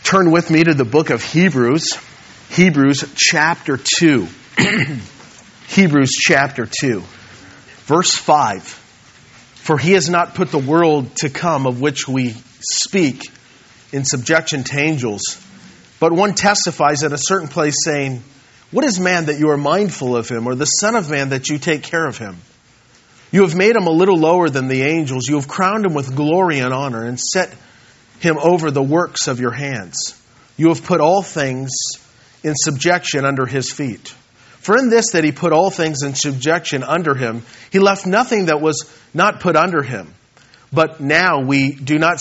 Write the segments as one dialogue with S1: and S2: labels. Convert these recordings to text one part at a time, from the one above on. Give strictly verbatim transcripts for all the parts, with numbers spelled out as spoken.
S1: Turn with me to the book of Hebrews, Hebrews chapter two. Hebrews chapter two, verse five. For he has not put the world to come of which we speak in subjection to angels, but one testifies at a certain place saying, what is man that you are mindful of him, or the son of man that you take care of him? You have made him a little lower than the angels. You have crowned him with glory and honor and set him over the works of your hands. You have put all things in subjection under his feet. For in this that he put all things in subjection under him, he left nothing that was not put under him. But now we do not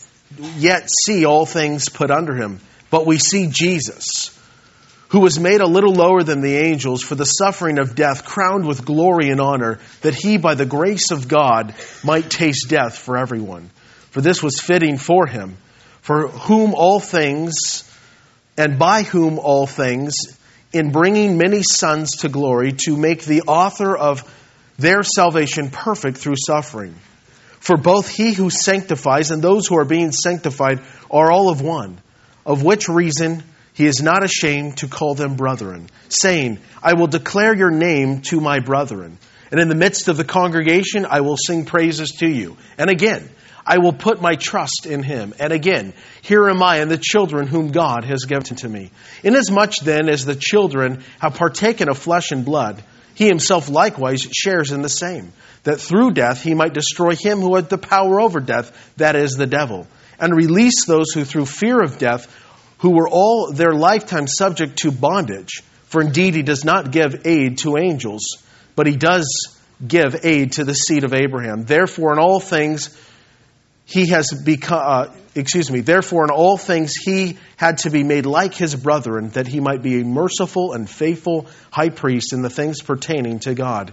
S1: yet see all things put under him, but we see Jesus, who was made a little lower than the angels for the suffering of death, crowned with glory and honor, that he by the grace of God might taste death for everyone. For this was fitting for him, for whom all things, and by whom all things, in bringing many sons to glory, to make the author of their salvation perfect through suffering. For both he who sanctifies and those who are being sanctified are all of one, of which reason he is not ashamed to call them brethren, saying, I will declare your name to my brethren, and in the midst of the congregation I will sing praises to you. And again, I will put my trust in him. And again, here am I and the children whom God has given to me. Inasmuch then as the children have partaken of flesh and blood, he himself likewise shares in the same, that through death he might destroy him who had the power over death, that is, the devil, and release those who through fear of death, who were all their lifetime subject to bondage. For indeed he does not give aid to angels, but he does give aid to the seed of Abraham. Therefore in all things he has become, uh, excuse me, therefore in all things he had to be made like his brethren, that he might be a merciful and faithful high priest in the things pertaining to God,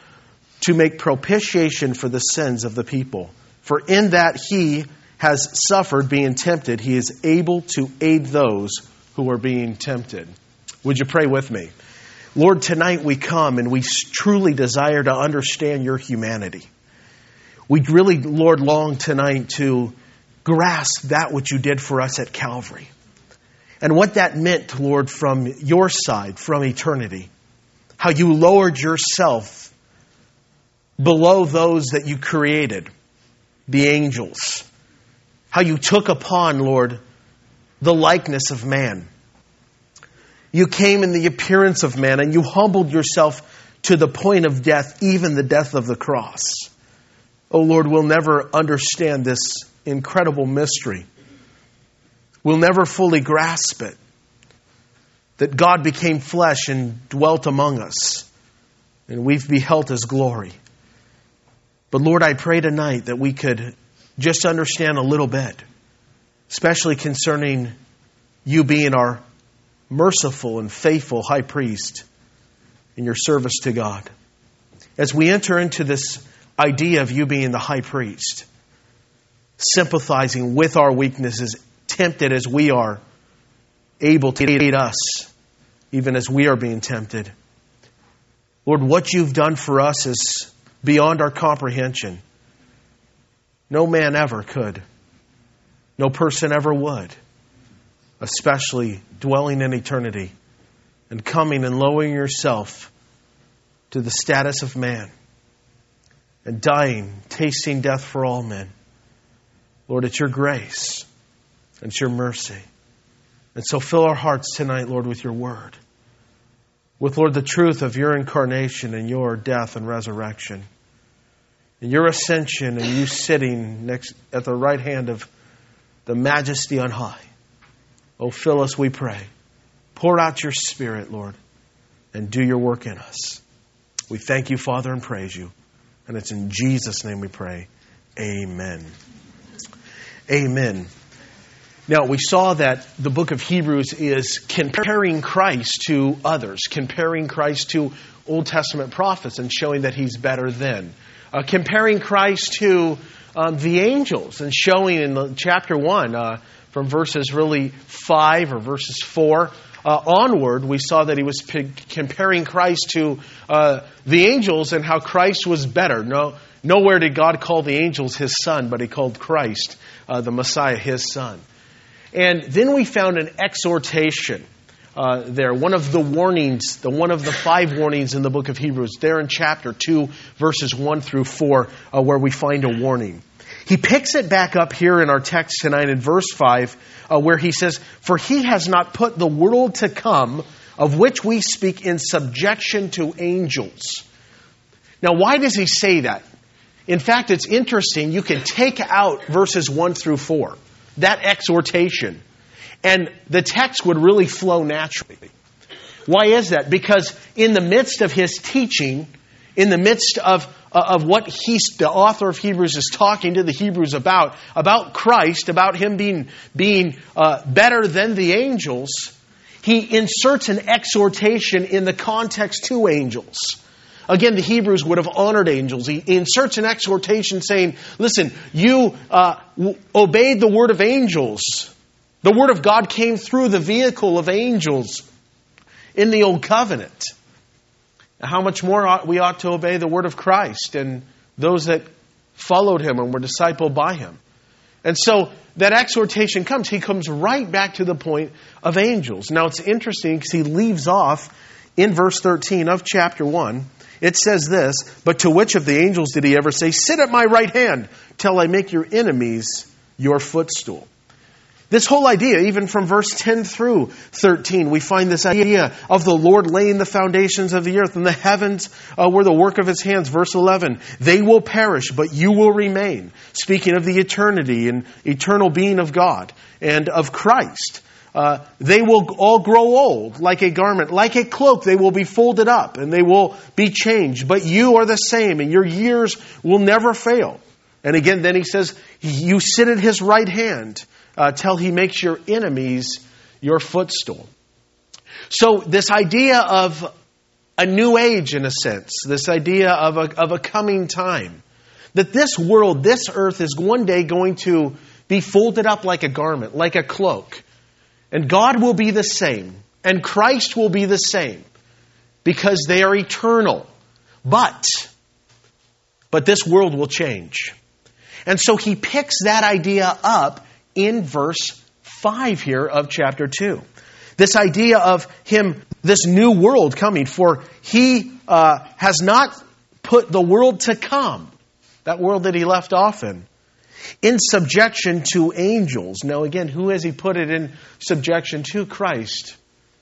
S1: to make propitiation for the sins of the people. For in that he has suffered being tempted, he is able to aid those who are being tempted. Would you pray with me? Lord, tonight we come and we truly desire to understand your humanity. We really, Lord, long tonight to grasp that which you did for us at Calvary. And what that meant, Lord, from your side, from eternity. How you lowered yourself below those that you created, the angels. How you took upon, Lord, the likeness of man. You came in the appearance of man and you humbled yourself to the point of death, even the death of the cross. Oh Lord, we'll never understand this incredible mystery. We'll never fully grasp it. That God became flesh and dwelt among us. And we've beheld his glory. But Lord, I pray tonight that we could just understand a little bit. Especially concerning you being our merciful and faithful high priest in your service to God. As we enter into this idea of you being the high priest, sympathizing with our weaknesses, tempted as we are, able to aid us, even as we are being tempted. Lord, what you've done for us is beyond our comprehension. No man ever could. No person ever would. Especially dwelling in eternity and coming and lowering yourself to the status of man. And dying, tasting death for all men. Lord, it's your grace. And it's your mercy. And so fill our hearts tonight, Lord, with your word. With, Lord, the truth of your incarnation and your death and resurrection. And your ascension and you sitting next at the right hand of the majesty on high. Oh, fill us, we pray. Pour out your Spirit, Lord, and do your work in us. We thank you, Father, and praise you. And it's in Jesus' name we pray. Amen. Amen. Now, we saw that the book of Hebrews is comparing Christ to others, comparing Christ to Old Testament prophets and showing that he's better than. Uh, comparing Christ to um, the angels and showing in the, chapter one, uh, from verses really five or verses four, Uh, onward, we saw that he was p- comparing Christ to uh, the angels and how Christ was better. No, nowhere did God call the angels his son, but he called Christ, uh, the Messiah, his son. And then we found an exhortation uh, there, one of the warnings, the one of the five warnings in the book of Hebrews, there in chapter two, verses one through four, uh, where we find a warning. He picks it back up here in our text tonight in verse five, uh, where he says, "For he has not put the world to come, of which we speak, in subjection to angels." Now, why does he say that? In fact, it's interesting. You can take out verses one through four, that exhortation, and the text would really flow naturally. Why is that? Because in the midst of his teaching, in the midst of uh, of what he's, the author of Hebrews is talking to the Hebrews about, about Christ, about him being, being uh, better than the angels, he inserts an exhortation in the context to angels. Again, the Hebrews would have honored angels. He inserts an exhortation saying, listen, you uh, w- obeyed the word of angels. The word of God came through the vehicle of angels in the Old Covenant. How much more ought we ought to obey the word of Christ and those that followed him and were discipled by him. And so that exhortation comes. He comes right back to the point of angels. Now it's interesting because he leaves off in verse thirteen of chapter one. It says this, "But to which of the angels did he ever say, 'Sit at my right hand till I make your enemies your footstool'?" This whole idea, even from verse ten through thirteen, we find this idea of the Lord laying the foundations of the earth, and the heavens uh, were the work of his hands. Verse eleven, "They will perish, but you will remain." Speaking of the eternity and eternal being of God and of Christ. Uh, they will all grow old like a garment, like a cloak. They will be folded up and they will be changed. But you are the same, and your years will never fail. And again, then he says, you sit at his right hand uh, till he makes your enemies your footstool. So this idea of a new age, in a sense, this idea of a, of a coming time, that this world, this earth is one day going to be folded up like a garment, like a cloak. And God will be the same. And Christ will be the same. Because they are eternal. But, but this world will change. And so he picks that idea up in verse five here of chapter two. This idea of him, this new world coming. For he uh, has not put the world to come, that world that he left off in, in subjection to angels. Now again, who has he put it in subjection to? Christ.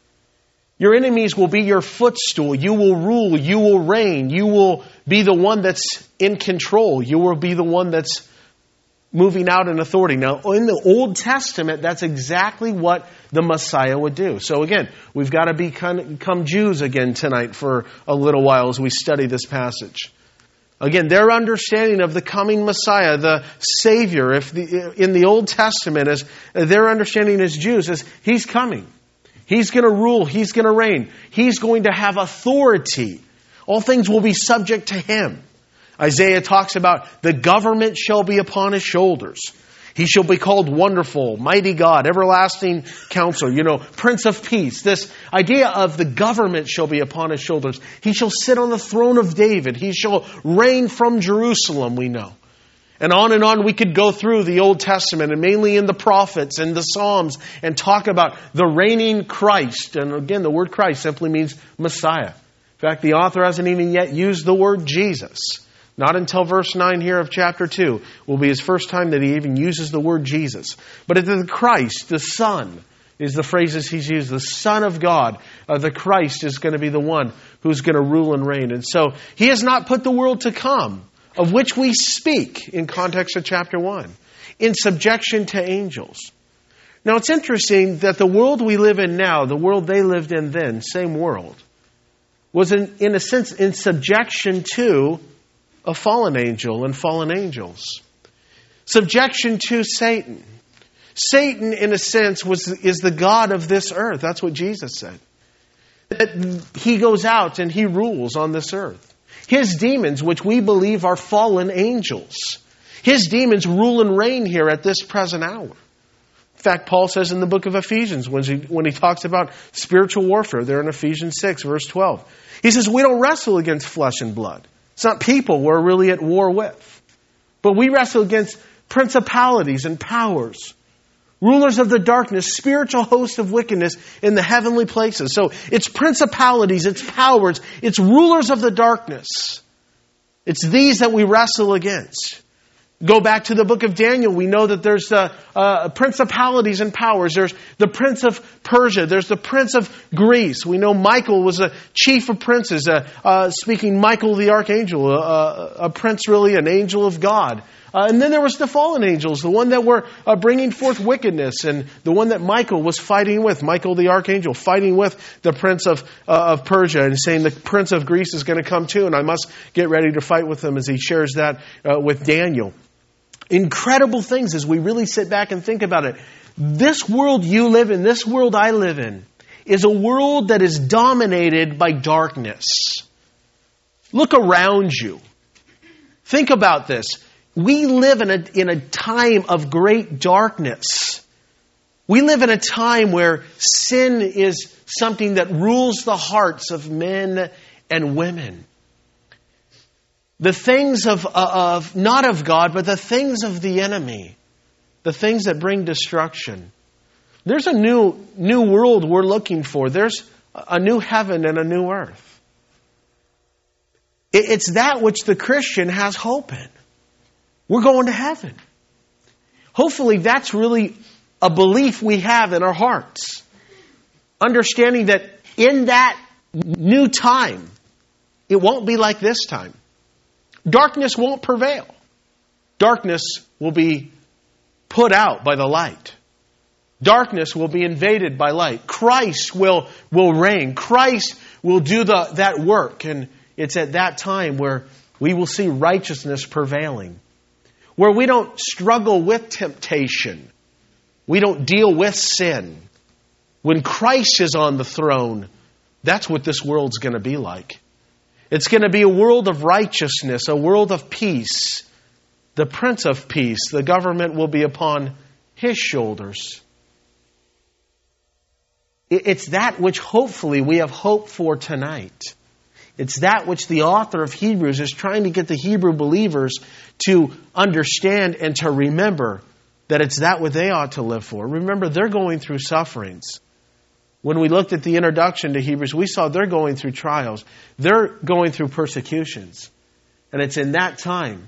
S1: Your enemies will be your footstool. You will rule. You will reign. You will be the one that's in control. You will be the one that's moving out in authority. Now, in the Old Testament, that's exactly what the Messiah would do. So again, we've got to become Jews again tonight for a little while as we study this passage. Again, their understanding of the coming Messiah, the Savior, if the, in the Old Testament, is their understanding as Jews is He's coming. He's going to rule. He's going to reign. He's going to have authority. All things will be subject to Him. Isaiah talks about the government shall be upon His shoulders. He shall be called Wonderful, Mighty God, Everlasting Counselor, you know, Prince of Peace. This idea of the government shall be upon His shoulders. He shall sit on the throne of David. He shall reign from Jerusalem, we know. And on and on we could go through the Old Testament and mainly in the prophets and the Psalms and talk about the reigning Christ. And again, the word Christ simply means Messiah. In fact, the author hasn't even yet used the word Jesus. Not until verse nine here of chapter two will be his first time that he even uses the word Jesus. But it's the Christ, the Son, is the phrases he's used. The Son of God, uh, the Christ is going to be the one who's going to rule and reign. And so he has not put the world to come, of which we speak in context of chapter one, in subjection to angels. Now it's interesting that the world we live in now, the world they lived in then, same world, was in, in a sense in subjection to a fallen angel and fallen angels. Subjection to Satan. Satan, in a sense, was is the god of this earth. That's what Jesus said. That he goes out and he rules on this earth. His demons, which we believe are fallen angels, his demons rule and reign here at this present hour. In fact, Paul says in the book of Ephesians, when he, when he talks about spiritual warfare, there in Ephesians six, verse twelve, he says, we don't wrestle against flesh and blood. It's not people we're really at war with. But we wrestle against principalities and powers, Rulers of the darkness, spiritual hosts of wickedness in the heavenly places. So it's principalities, it's powers, it's rulers of the darkness. It's these that we wrestle against. Go back to the book of Daniel. We know that there's uh, uh, principalities and powers. There's the prince of Persia. There's the prince of Greece. We know Michael was a chief of princes. Uh, uh, speaking Michael the archangel, uh, a prince really, an angel of God. Uh, and then there was the fallen angels, the one that were uh, bringing forth wickedness, and the one that Michael was fighting with, Michael the archangel, fighting with the prince of uh, of Persia, and saying the prince of Greece is going to come too, and I must get ready to fight with him, as he shares that uh, with Daniel. Incredible things as we really sit back and think about it. This world you live in, this world I live in, is a world that is dominated by darkness. Look around you. Think about this. We live in a, in a time of great darkness. We live in a time where sin is something that rules the hearts of men and women. The things of, of, not of God, but the things of the enemy. The things that bring destruction. There's a new, new world we're looking for. There's a new heaven and a new earth. It's that which the Christian has hope in. We're going to heaven. Hopefully that's really a belief we have in our hearts. Understanding that in that new time, it won't be like this time. Darkness won't prevail. Darkness will be put out by the light. Darkness will be invaded by light. Christ will, will reign. Christ will do the, that work. And it's at that time where we will see righteousness prevailing. Where we don't struggle with temptation. We don't deal with sin. When Christ is on the throne, that's what this world's going to be like. It's going to be a world of righteousness, a world of peace. The Prince of Peace, the government will be upon His shoulders. It's that which hopefully we have hope for tonight. It's that which the author of Hebrews is trying to get the Hebrew believers to understand and to remember that it's that what they ought to live for. Remember, they're going through sufferings. When we looked at the introduction to Hebrews, we saw they're going through trials. They're going through persecutions. And it's in that time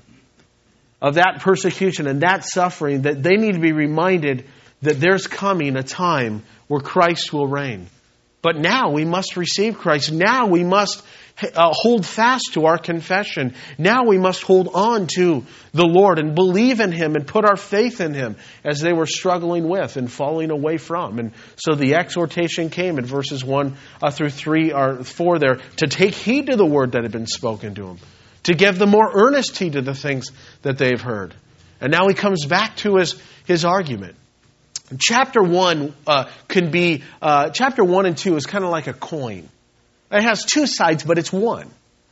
S1: of that persecution and that suffering that they need to be reminded that there's coming a time where Christ will reign. But now we must receive Christ. Now we must uh, hold fast to our confession. Now we must hold on to the Lord and believe in Him and put our faith in Him, as they were struggling with and falling away from. And so the exhortation came in verses one uh, through three or four there to take heed to the word that had been spoken to them, to give the more earnest heed to the things that they've heard. And now he comes back to his, his argument. Chapter one uh, can be, uh, chapter one and two is kind of like a coin. It has two sides, but it's one.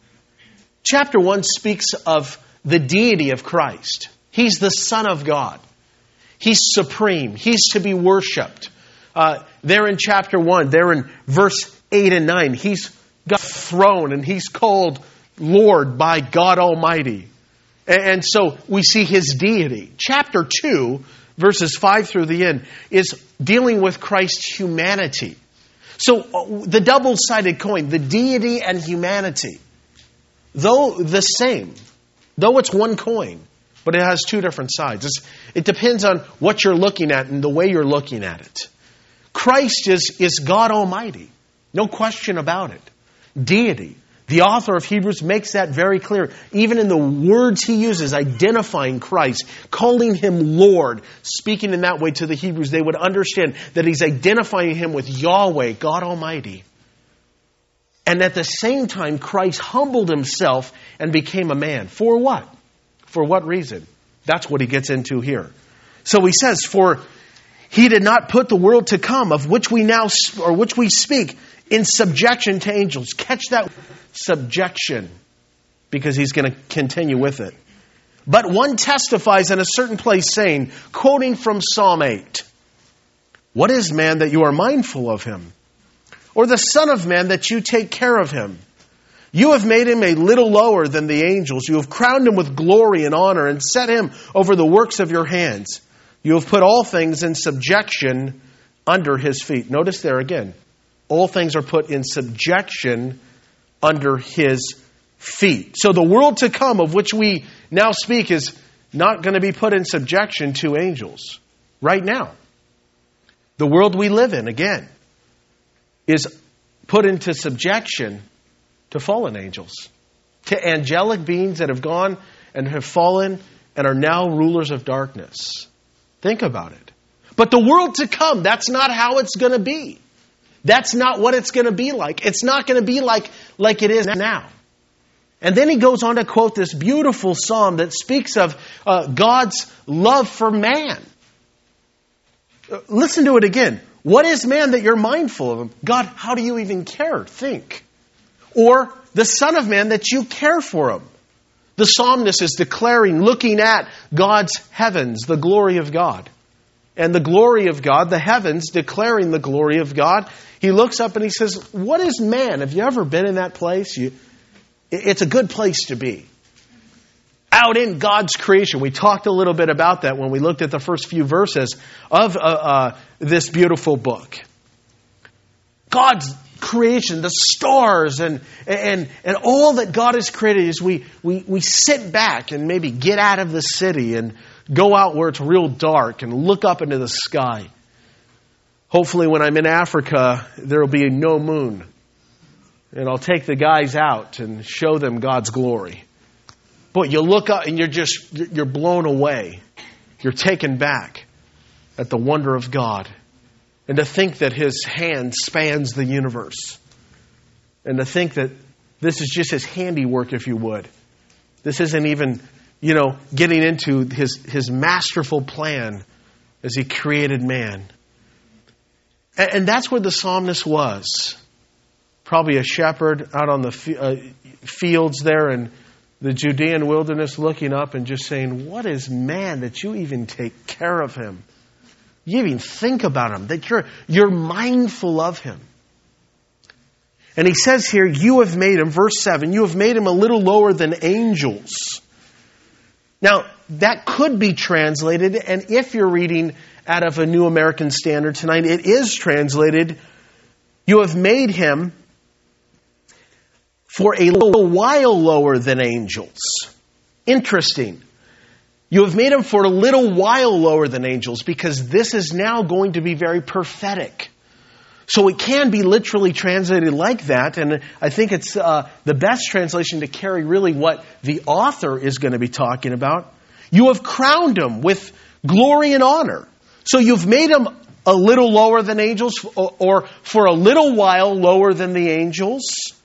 S1: Chapter one speaks of the deity of Christ. He's the Son of God. He's supreme. He's to be worshipped. Uh, there in chapter one, there in verse eight and nine, He's got a throne and He's called Lord by God Almighty. And, and so we see His deity. Chapter two, verses five through the end, is dealing with Christ's humanity. So uh, the double-sided coin, the deity and humanity, though the same, though it's one coin, but it has two different sides. It's, it depends on what you're looking at and the way you're looking at it. Christ is, is God Almighty. No question about it. Deity. The author of Hebrews makes that very clear. Even in the words he uses, identifying Christ, calling Him Lord, speaking in that way to the Hebrews, they would understand that he's identifying Him with Yahweh, God Almighty. And at the same time, Christ humbled Himself and became a man. For what? For what reason? That's what he gets into here. So he says, for He did not put the world to come, of which we now, or which we speak, in subjection to angels. Catch that subjection, because he's going to continue with it. But one testifies in a certain place, saying, quoting from Psalm eight, what is man that you are mindful of him? Or the son of man that you take care of him? You have made him a little lower than the angels. You have crowned him with glory and honor and set him over the works of your hands. You have put all things in subjection under his feet. Notice there again, all things are put in subjection under his feet. So the world to come of which we now speak is not going to be put in subjection to angels right now. The world we live in, again, is put into subjection to fallen angels, to angelic beings that have gone and have fallen and are now rulers of darkness. Think about it. But the world to come, that's not how it's going to be. That's not what it's going to be like. It's not going to be like, like it is now. And then he goes on to quote this beautiful psalm that speaks of uh, God's love for man. Uh, listen to it again. What is man that you're mindful of him? God, how do you even care? Think. Or the Son of Man that you care for him. The psalmist is declaring, looking at God's heavens, the glory of God. And the glory of God, the heavens declaring the glory of God. He looks up and he says, what is man? Have you ever been in that place? You, it's a good place to be. Out in God's creation. We talked a little bit about that when we looked at the first few verses of uh, uh, this beautiful book. God's creation, the stars and and and all that God has created, is we, we, we sit back and maybe get out of the city and go out where it's real dark and look up into the sky. Hopefully when I'm in Africa, there will be no moon. And I'll take the guys out and show them God's glory. But you look up and you're just, you're blown away. You're taken back at the wonder of God. And to think that his hand spans the universe. And to think that this is just his handiwork, if you would. This isn't even, you know, getting into his, his masterful plan as he created man. And, and that's where the psalmist was. Probably a shepherd out on the uh, fields there in the Judean wilderness, looking up and just saying, what is man that you even take care of him? You even think about him, that you're, you're mindful of him. And he says here, you have made him, verse seven, you have made him a little lower than angels. Now, that could be translated, and if you're reading out of a New American Standard tonight, it is translated, you have made him for a little while lower than angels. Interesting. You have made him for a little while lower than angels, because this is now going to be very prophetic. So it can be literally translated like that, and I think it's uh, the best translation to carry really what the author is going to be talking about. You have crowned him with glory and honor. So you've made him a little lower than angels, or for a little while lower than the angels.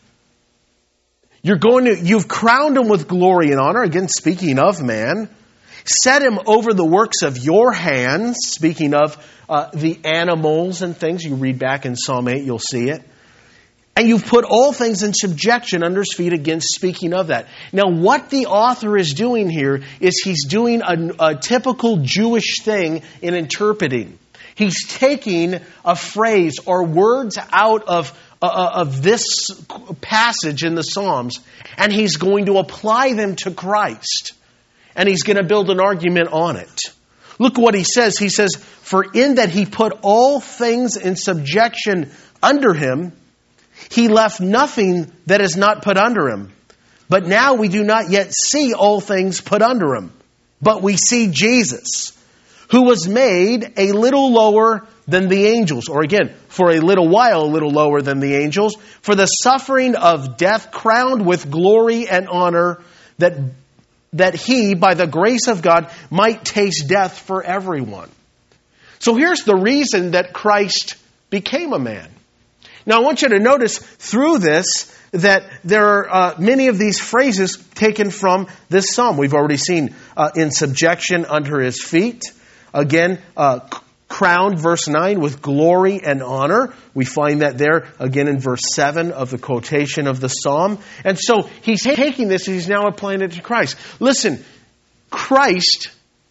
S1: You're going to, you've crowned him with glory and honor. Again, speaking of man. Set him over the works of your hands. Speaking of uh, the animals and things. You read back in Psalm eight, you'll see it. And you've put all things in subjection under his feet. Again, speaking of that. Now, what the author is doing here is he's doing a, a typical Jewish thing in interpreting. He's taking a phrase or words out of Uh, of this passage in the Psalms, and he's going to apply them to Christ. And he's going to build an argument on it. Look what he says. He says, for in that he put all things in subjection under him, he left nothing that is not put under him. But now we do not yet see all things put under him. But we see Jesus, who was made a little lower than the angels. Or again, for a little while, a little lower than the angels. For the suffering of death, crowned with glory and honor, that, that he, by the grace of God, might taste death for everyone. So here's the reason that Christ became a man. Now I want you to notice through this that there are uh, many of these phrases taken from this psalm. We've already seen uh, in subjection under his feet. Again, uh, crowned, verse nine, with glory and honor. We find that there again in verse seven of the quotation of the psalm. And so he's taking this and he's now applying it to Christ. Listen, Christ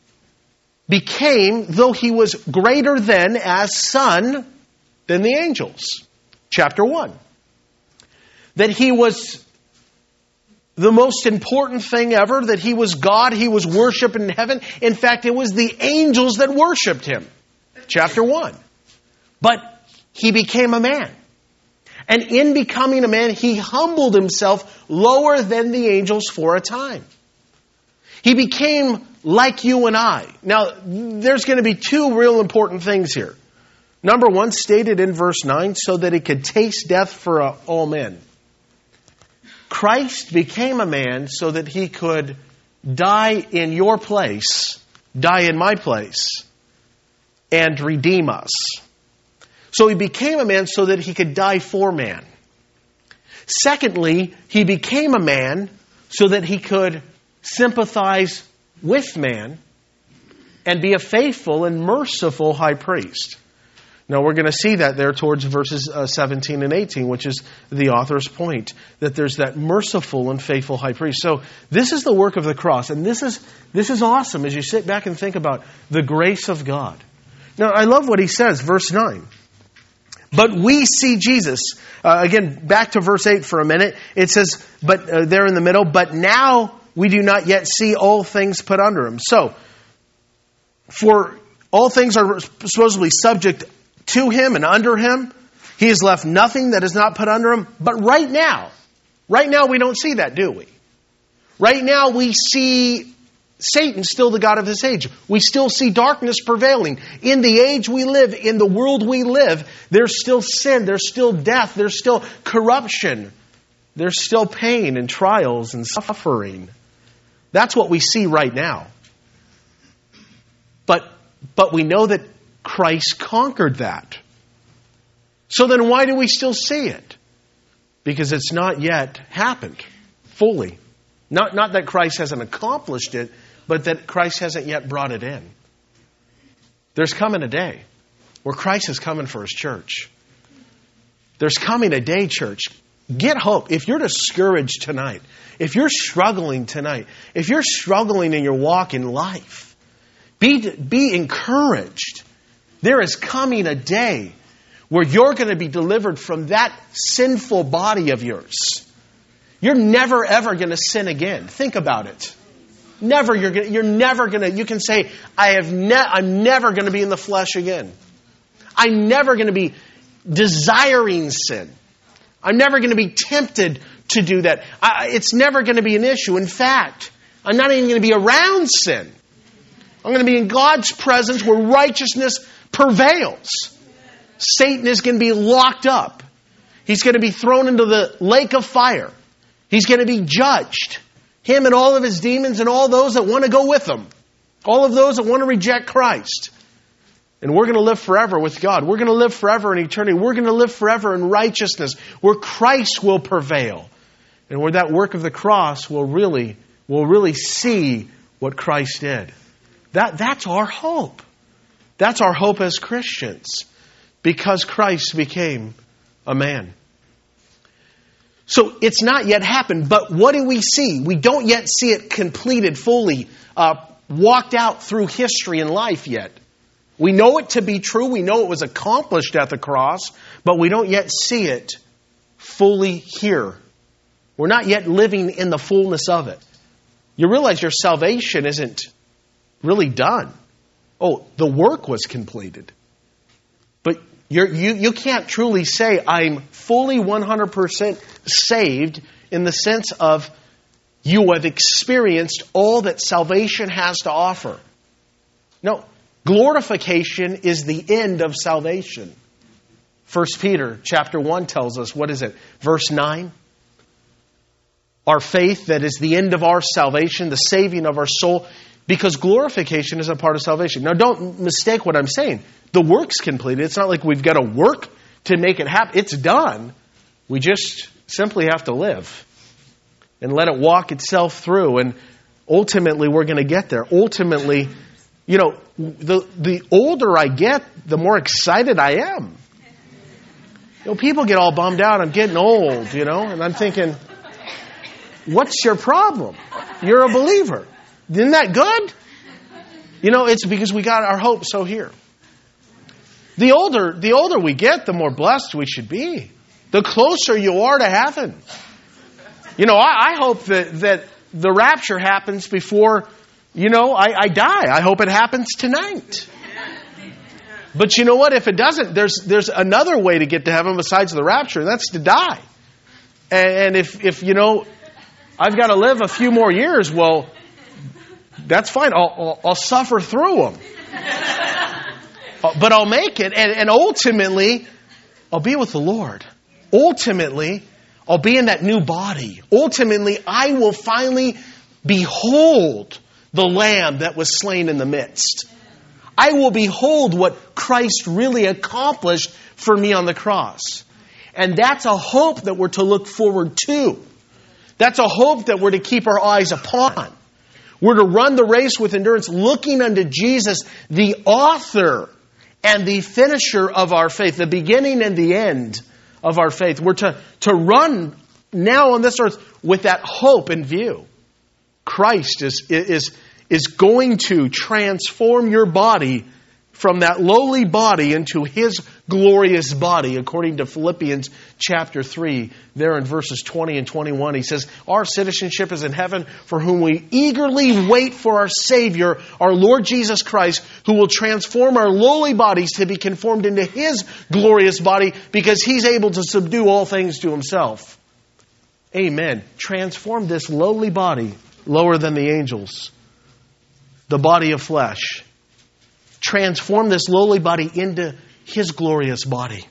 S1: became, though he was greater than as son than the angels. Chapter one. That he was the most important thing ever, that he was God, he was worshipped in heaven. In fact, it was the angels that worshipped him. Chapter one. But he became a man. And in becoming a man, he humbled himself lower than the angels for a time. He became like you and I. Now, there's going to be two real important things here. Number one, stated in verse nine, so that he could taste death for uh, all men. Christ became a man so that he could die in your place, die in my place, and redeem us. So he became a man so that he could die for man. Secondly, he became a man so that he could sympathize with man and be a faithful and merciful high priest. Now we're going to see that there towards verses uh, seventeen and eighteen, which is the author's point, that there's that merciful and faithful high priest. So this is the work of the cross, and this is this is awesome as you sit back and think about the grace of God. Now I love what he says, verse nine. But we see Jesus. Uh, again, back to verse eight for a minute. It says, but uh, there in the middle, but now we do not yet see all things put under him. So, for all things are supposedly subject to him and under him. He has left nothing that is not put under him. But right now, right now we don't see that, do we? Right now we see Satan still the god of this age. We still see darkness prevailing. In the age we live, in the world we live, there's still sin, there's still death, there's still corruption. There's still pain and trials and suffering. That's what we see right now. But, but we know that Christ conquered that. So then why do we still see it? Because it's not yet happened fully. Not, not that Christ hasn't accomplished it, but that Christ hasn't yet brought it in. There's coming a day where Christ is coming for his church. There's coming a day, church. Get hope. If you're discouraged tonight, if you're struggling tonight, if you're struggling in your walk in life, be, be encouraged. There is coming a day where you're going to be delivered from that sinful body of yours. You're never, ever going to sin again. Think about it. Never. You're gonna, you're never going to, you can say, I have ne- I'm never going to be in the flesh again. I'm never going to be desiring sin. I'm never going to be tempted to do that. I, it's never going to be an issue. In fact, I'm not even going to be around sin. I'm going to be in God's presence where righteousness prevails. Satan is going to be locked up. He's going to be thrown into the lake of fire. He's going to be judged. Him and all of his demons and all those that want to go with him. All of those that want to reject Christ. And we're going to live forever with God. We're going to live forever in eternity. We're going to live forever in righteousness, where Christ will prevail. And where that work of the cross will really, will really see what Christ did. That, that's our hope. That's our hope as Christians. Because Christ became a man. So it's not yet happened, but what do we see? We don't yet see it completed fully, uh, walked out through history and life yet. We know it to be true. We know it was accomplished at the cross, but we don't yet see it fully here. We're not yet living in the fullness of it. You realize your salvation isn't really done. Oh, the work was completed. But you're, you you can't truly say, I'm fully one hundred percent saved in the sense of you have experienced all that salvation has to offer. No, glorification is the end of salvation. First Peter chapter one tells us, what is it? Verse nine. Our faith that is the end of our salvation, the saving of our soul, because glorification is a part of salvation. Now don't mistake what I'm saying. The work's completed. It's not like we've got to work to make it happen. It's done. We just simply have to live and let it walk itself through. And ultimately, we're going to get there. Ultimately, you know, the the older I get, the more excited I am. You know, people get all bummed out. I'm getting old, you know, and I'm thinking, what's your problem? You're a believer. Isn't that good? You know, it's because we got our hope so here. The older, the older we get, the more blessed we should be. The closer you are to heaven. You know, I, I hope that, that the rapture happens before, you know, I, I die. I hope it happens tonight. But you know what? If it doesn't, there's there's another way to get to heaven besides the rapture, and that's to die. And, and if, if, you know, I've got to live a few more years, well, that's fine. I'll, I'll, I'll suffer through them. But I'll make it. And, and ultimately, I'll be with the Lord. Ultimately, I'll be in that new body. Ultimately, I will finally behold the Lamb that was slain in the midst. I will behold what Christ really accomplished for me on the cross. And that's a hope that we're to look forward to. That's a hope that we're to keep our eyes upon. We're to run the race with endurance, looking unto Jesus, the author and the finisher of our faith, the beginning and the end of our faith. We're to, to run now on this earth with that hope in view. Christ is, is, is going to transform your body from that lowly body into His glorious body, according to Philippians chapter three, there in verses twenty and twenty-one. He says, our citizenship is in heaven, for whom we eagerly wait for our Savior, our Lord Jesus Christ, who will transform our lowly bodies to be conformed into His glorious body, because He's able to subdue all things to Himself. Amen. Transform this lowly body, lower than the angels, the body of flesh. Transform this lowly body into His glorious body.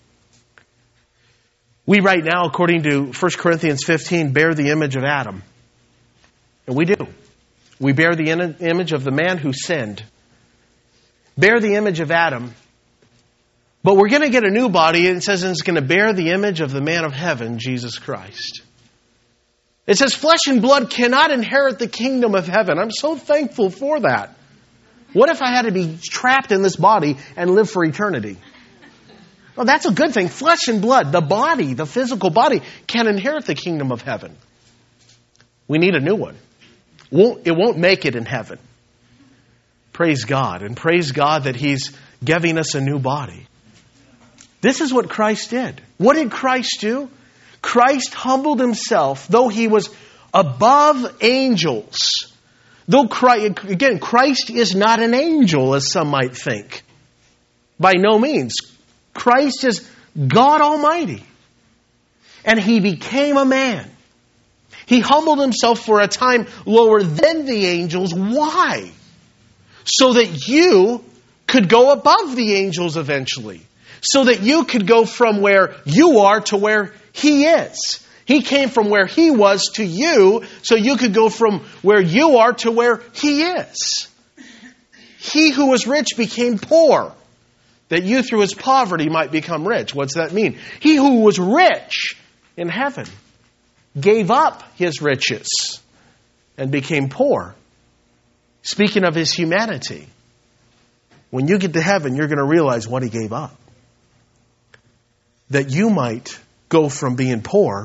S1: We right now, according to First Corinthians fifteen, bear the image of Adam. And we do. We bear the image of the man who sinned. Bear the image of Adam. But we're going to get a new body, and it says it's going to bear the image of the man of heaven, Jesus Christ. It says flesh and blood cannot inherit the kingdom of heaven. I'm so thankful for that. What if I had to be trapped in this body and live for eternity? Well, that's a good thing. Flesh and blood, the body, the physical body, can inherit the kingdom of heaven. We need a new one. Won't, it won't make it in heaven. Praise God. And praise God that He's giving us a new body. This is what Christ did. What did Christ do? Christ humbled Himself, though He was above angels. Though Christ, again, Christ is not an angel, as some might think. By no means. Christ is God Almighty. And He became a man. He humbled Himself for a time lower than the angels. Why? So that you could go above the angels eventually. So that you could go from where you are to where He is. He came from where He was to you, so you could go from where you are to where He is. He who was rich became poor, that you through His poverty might become rich. What's that mean? He who was rich in heaven gave up His riches and became poor. Speaking of His humanity, when you get to heaven, you're going to realize what He gave up. That you might go from being poor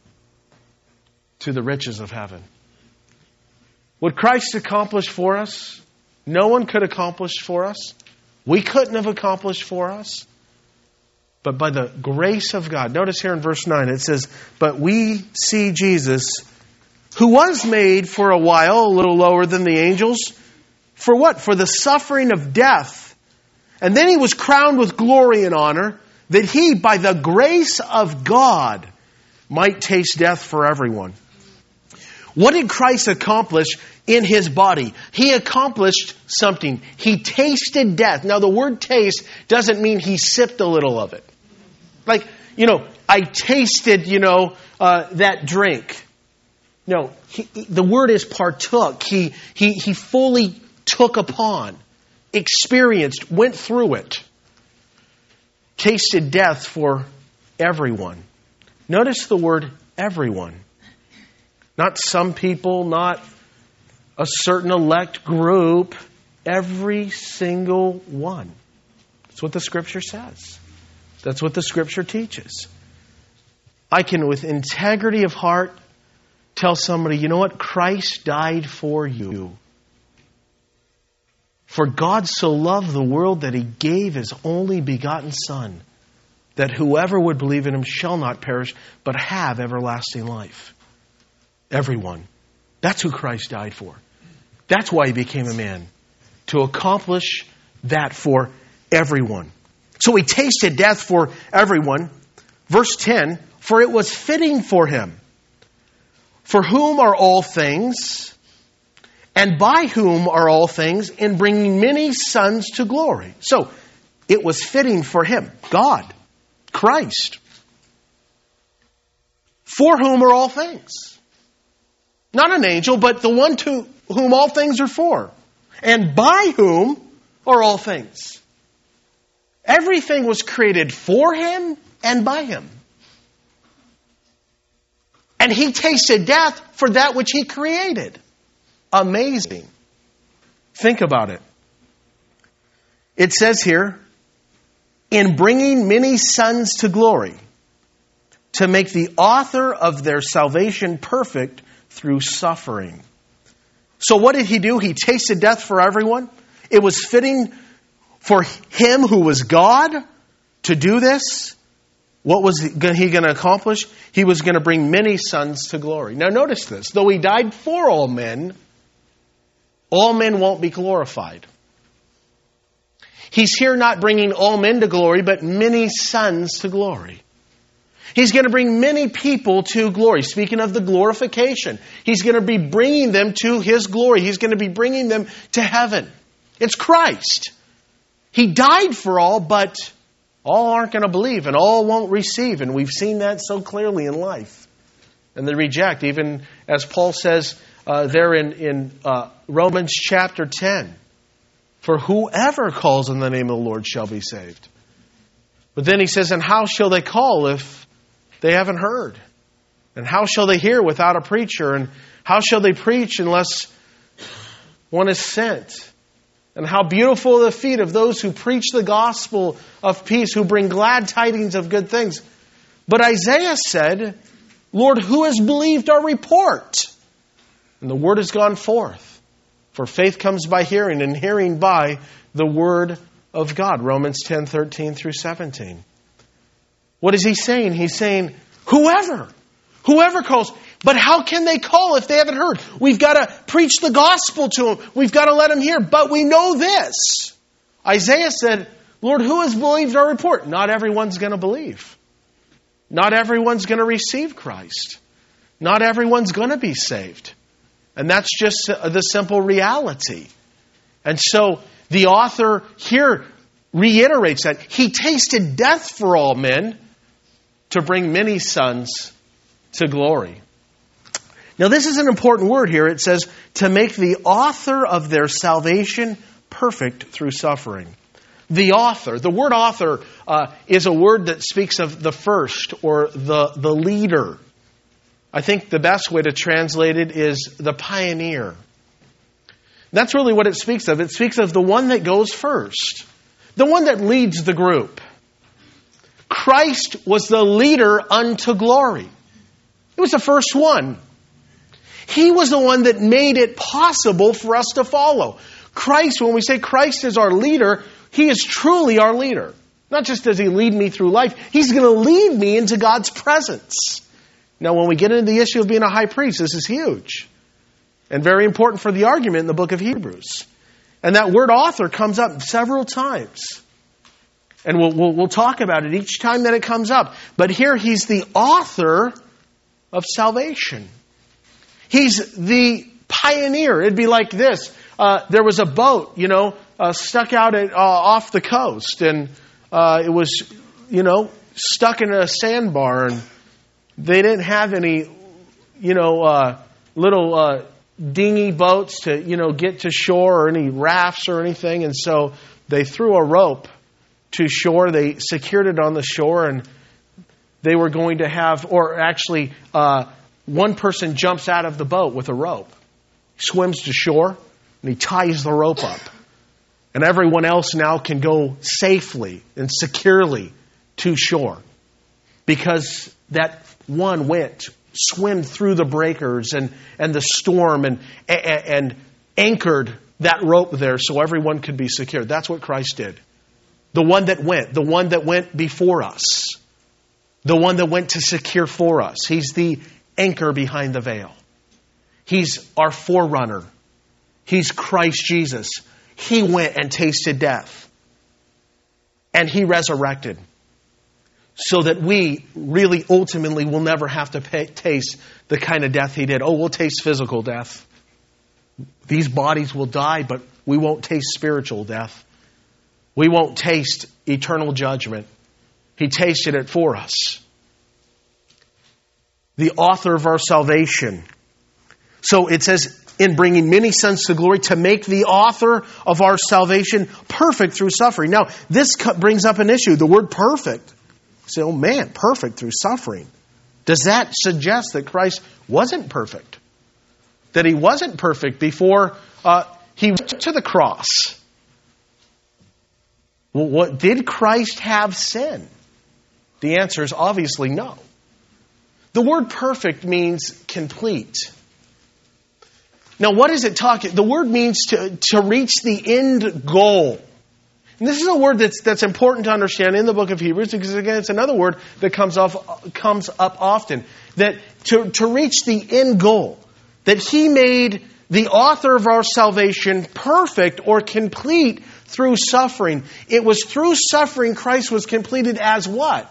S1: to the riches of heaven. What Christ accomplished for us, no one could accomplish for us. We couldn't have accomplished for us. But by the grace of God, notice here in verse nine, it says, but we see Jesus, who was made for a while a little lower than the angels. For what? For the suffering of death. And then He was crowned with glory and honor, that He, by the grace of God, might taste death for everyone. What did Christ accomplish in His body? He accomplished something. He tasted death. Now, the word taste doesn't mean He sipped a little of it. Like, you know, I tasted, you know, uh, that drink. No, he, the word is partook. He, he, he fully took upon, experienced, went through it. Tasted death for everyone. Notice the word everyone. Not some people, not a certain elect group. Every single one. That's what the Scripture says. That's what the Scripture teaches. I can, with integrity of heart, tell somebody, you know what? Christ died for you. For God so loved the world that He gave His only begotten Son, that whoever would believe in Him shall not perish, but have everlasting life. everyone. That's who Christ died for. That's why he became a man, to accomplish that for everyone. So he tasted death for everyone. Verse ten, for it was fitting for him, for whom are all things, and by whom are all things, in bringing many sons to glory. So it was fitting for him, God, Christ, for whom are all things. Not an angel, but the one to whom all things are for. And by whom are all things. Everything was created for him and by him. And he tasted death for that which he created. Amazing. Think about it. It says here, in bringing many sons to glory, to make the author of their salvation perfect through suffering. So what did he do? He tasted death for everyone. It was fitting for him who was God to do this. What was he going to accomplish? He was going to bring many sons to glory. Now notice this. Though he died for all men, all men won't be glorified. He's here not bringing all men to glory, but many sons to glory. He's going to bring many people to glory. Speaking of the glorification, he's going to be bringing them to his glory. He's going to be bringing them to heaven. It's Christ. He died for all, but all aren't going to believe and all won't receive. And we've seen that so clearly in life. And they reject, even as Paul says uh, there in, in uh, Romans chapter ten. For whoever calls on the name of the Lord shall be saved. But then he says, and how shall they call if they haven't heard? And how shall they hear without a preacher? And how shall they preach unless one is sent? And how beautiful are the feet of those who preach the gospel of peace, who bring glad tidings of good things. But Isaiah said, Lord, who has believed our report? And the word has gone forth. For faith comes by hearing, and hearing by the word of God. Romans ten, thirteen through seventeen. What is he saying? He's saying, whoever, whoever calls. But how can they call if they haven't heard? We've got to preach the gospel to them. We've got to let them hear. But we know this. Isaiah said, Lord, who has believed our report? Not everyone's going to believe. Not everyone's going to receive Christ. Not everyone's going to be saved. And that's just the simple reality. And so the author here reiterates that he tasted death for all men to bring many sons to glory. Now this is an important word here. It says to make the author of their salvation perfect through suffering. The author. The word author uh, is a word that speaks of the first or the, the leader. I think the best way to translate it is the pioneer. That's really what it speaks of. It speaks of the one that goes first. The one that leads the group. Christ was the leader unto glory. He was the first one. He was the one that made it possible for us to follow. Christ, when we say Christ is our leader, He is truly our leader. Not just does He lead me through life, He's going to lead me into God's presence. Now, when we get into the issue of being a high priest, this is huge and very important for the argument in the book of Hebrews. And that word author comes up several times. And we'll, we'll, we'll talk about it each time that it comes up. But here he's the author of salvation. He's the pioneer. It'd be like this. Uh, there was a boat, you know, uh, stuck out at, uh, off the coast. And uh, it was, you know, stuck in a sandbar. And they didn't have any, you know, uh, little uh, dinghy boats to, you know, get to shore or any rafts or anything. And so they threw a rope to shore. They secured it on the shore, and they were going to have, or actually, uh, one person jumps out of the boat with a rope, swims to shore, and he ties the rope up. And everyone else now can go safely and securely to shore because that one went, swam through the breakers and, and the storm and, and, and anchored that rope there so everyone could be secure. That's what Christ did. The one that went, the one that went before us, the one that went to secure for us. He's the anchor behind the veil. He's our forerunner. He's Christ Jesus. He went and tasted death. And He resurrected. So that we really ultimately will never have to pay, taste the kind of death He did. Oh, we'll taste physical death. These bodies will die, but we won't taste spiritual death. We won't taste eternal judgment. He tasted it for us. The author of our salvation. So it says, in bringing many sons to glory, to make the author of our salvation perfect through suffering. Now, this brings up an issue. The word perfect. You say, oh man, perfect through suffering. Does that suggest that Christ wasn't perfect? That He wasn't perfect before uh, He went to the cross? Well, what, did Christ have sin? The answer is obviously no. The word perfect means complete. Now, what is it talking? The word means to, to reach the end goal. And this is a word that's that's important to understand in the book of Hebrews, because again, it's another word that comes off comes up often. That to, to reach the end goal, that He made the author of our salvation perfect or complete through suffering. It was through suffering Christ was completed as what?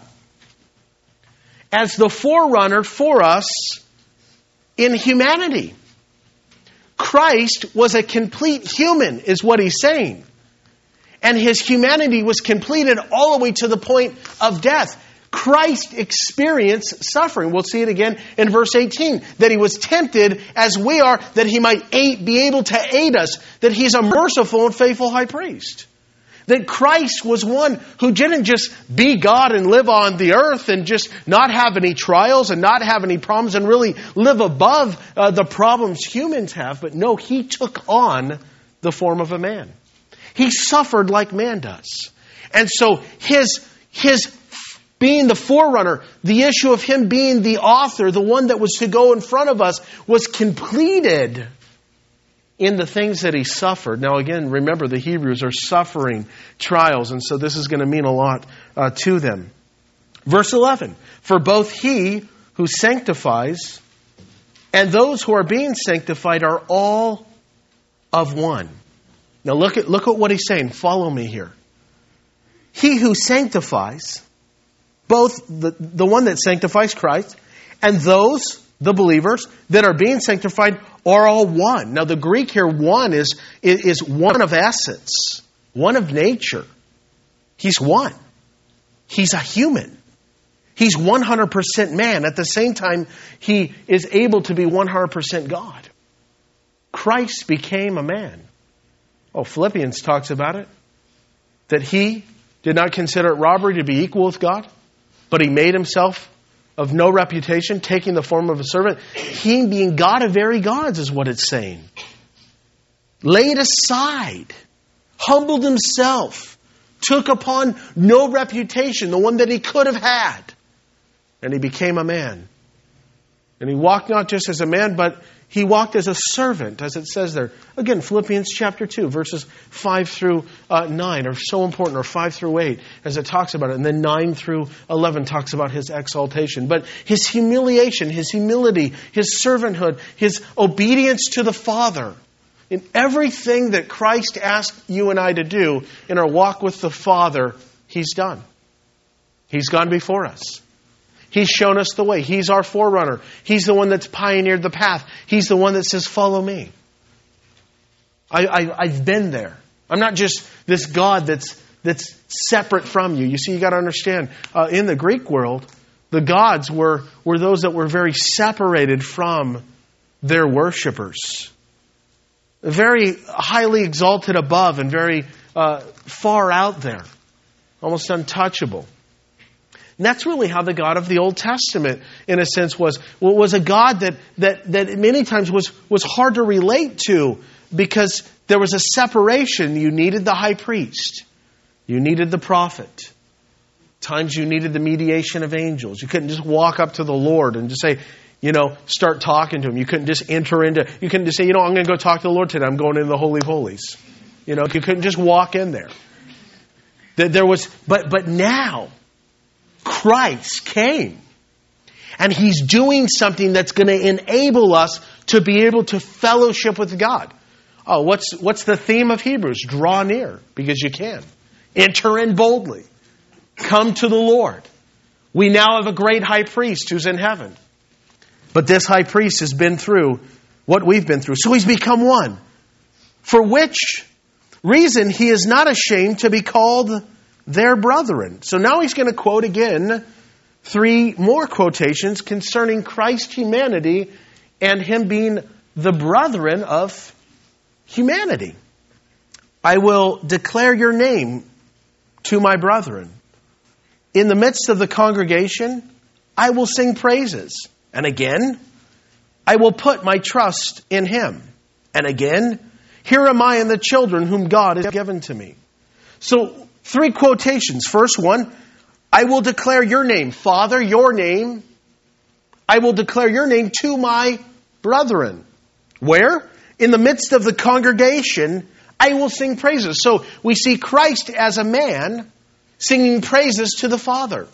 S1: As the forerunner for us in humanity. Christ was a complete human, is what He's saying. And His humanity was completed all the way to the point of death. Christ experienced suffering. We'll see it again in verse eighteen. That He was tempted as we are, that He might aid, be able to aid us. That He's a merciful and faithful high priest. That Christ was one who didn't just be God and live on the earth and just not have any trials and not have any problems and really live above uh, the problems humans have. But no, He took on the form of a man. He suffered like man does. And so His, his being the forerunner, the issue of Him being the author, the one that was to go in front of us, was completed in the things that He suffered. Now again, remember the Hebrews are suffering trials, and so this is going to mean a lot uh, to them. Verse eleven, for both He who sanctifies and those who are being sanctified are all of one. Now look at, look at what He's saying. Follow me here. He who sanctifies, both the, the one that sanctifies Christ and those, the believers, that are being sanctified are all one. Now the Greek here, one, is, is one of essence, one of nature. He's one. He's a human. He's one hundred percent man. At the same time, He is able to be one hundred percent God. Christ became a man. Oh, Philippians talks about it. That He did not consider it robbery to be equal with God, but He made Himself of no reputation, taking the form of a servant. He, being God of very gods, is what it's saying. Laid aside, humbled Himself, took upon no reputation, the one that He could have had. And He became a man. And He walked not just as a man, but He walked as a servant, as it says there. Again, Philippians chapter two, verses five through nine are so important, or five through eight, as it talks about it. And then nine through eleven talks about His exaltation. But His humiliation, His humility, His servanthood, His obedience to the Father. In everything that Christ asked you and I to do in our walk with the Father, He's done. He's gone before us. He's shown us the way. He's our forerunner. He's the one that's pioneered the path. He's the one that says, follow me. I, I, I've been there. I'm not just this God that's that's separate from you. You see, you got to understand, uh, in the Greek world, the gods were, were those that were very separated from their worshipers. Very highly exalted above and very uh, far out there. Almost untouchable. And that's really how the God of the Old Testament, in a sense, was. Well, was a God that, that, that many times was, was hard to relate to because there was a separation. You needed the high priest. You needed the prophet. Times you needed the mediation of angels. You couldn't just walk up to the Lord and just say, you know, start talking to Him. You couldn't just enter into, you couldn't just say, you know, I'm going to go talk to the Lord today. I'm going into the Holy of Holies. You know, you couldn't just walk in there. There was, but but now, Christ came. And He's doing something that's going to enable us to be able to fellowship with God. Oh, what's, what's the theme of Hebrews? Draw near, because you can. Enter in boldly. Come to the Lord. We now have a great high priest who's in heaven. But this high priest has been through what we've been through. So he's become one. For which reason he is not ashamed to be called their brethren. So now he's going to quote again three more quotations concerning Christ's humanity and him being the brethren of humanity. I will declare your name to my brethren. In the midst of the congregation, I will sing praises. And again, I will put my trust in him. And again, here am I and the children whom God has given to me. So, three quotations. First one, I will declare your name. Father, your name. I will declare your name to my brethren. Where? In the midst of the congregation, I will sing praises. So, we see Christ as a man singing praises to the Father.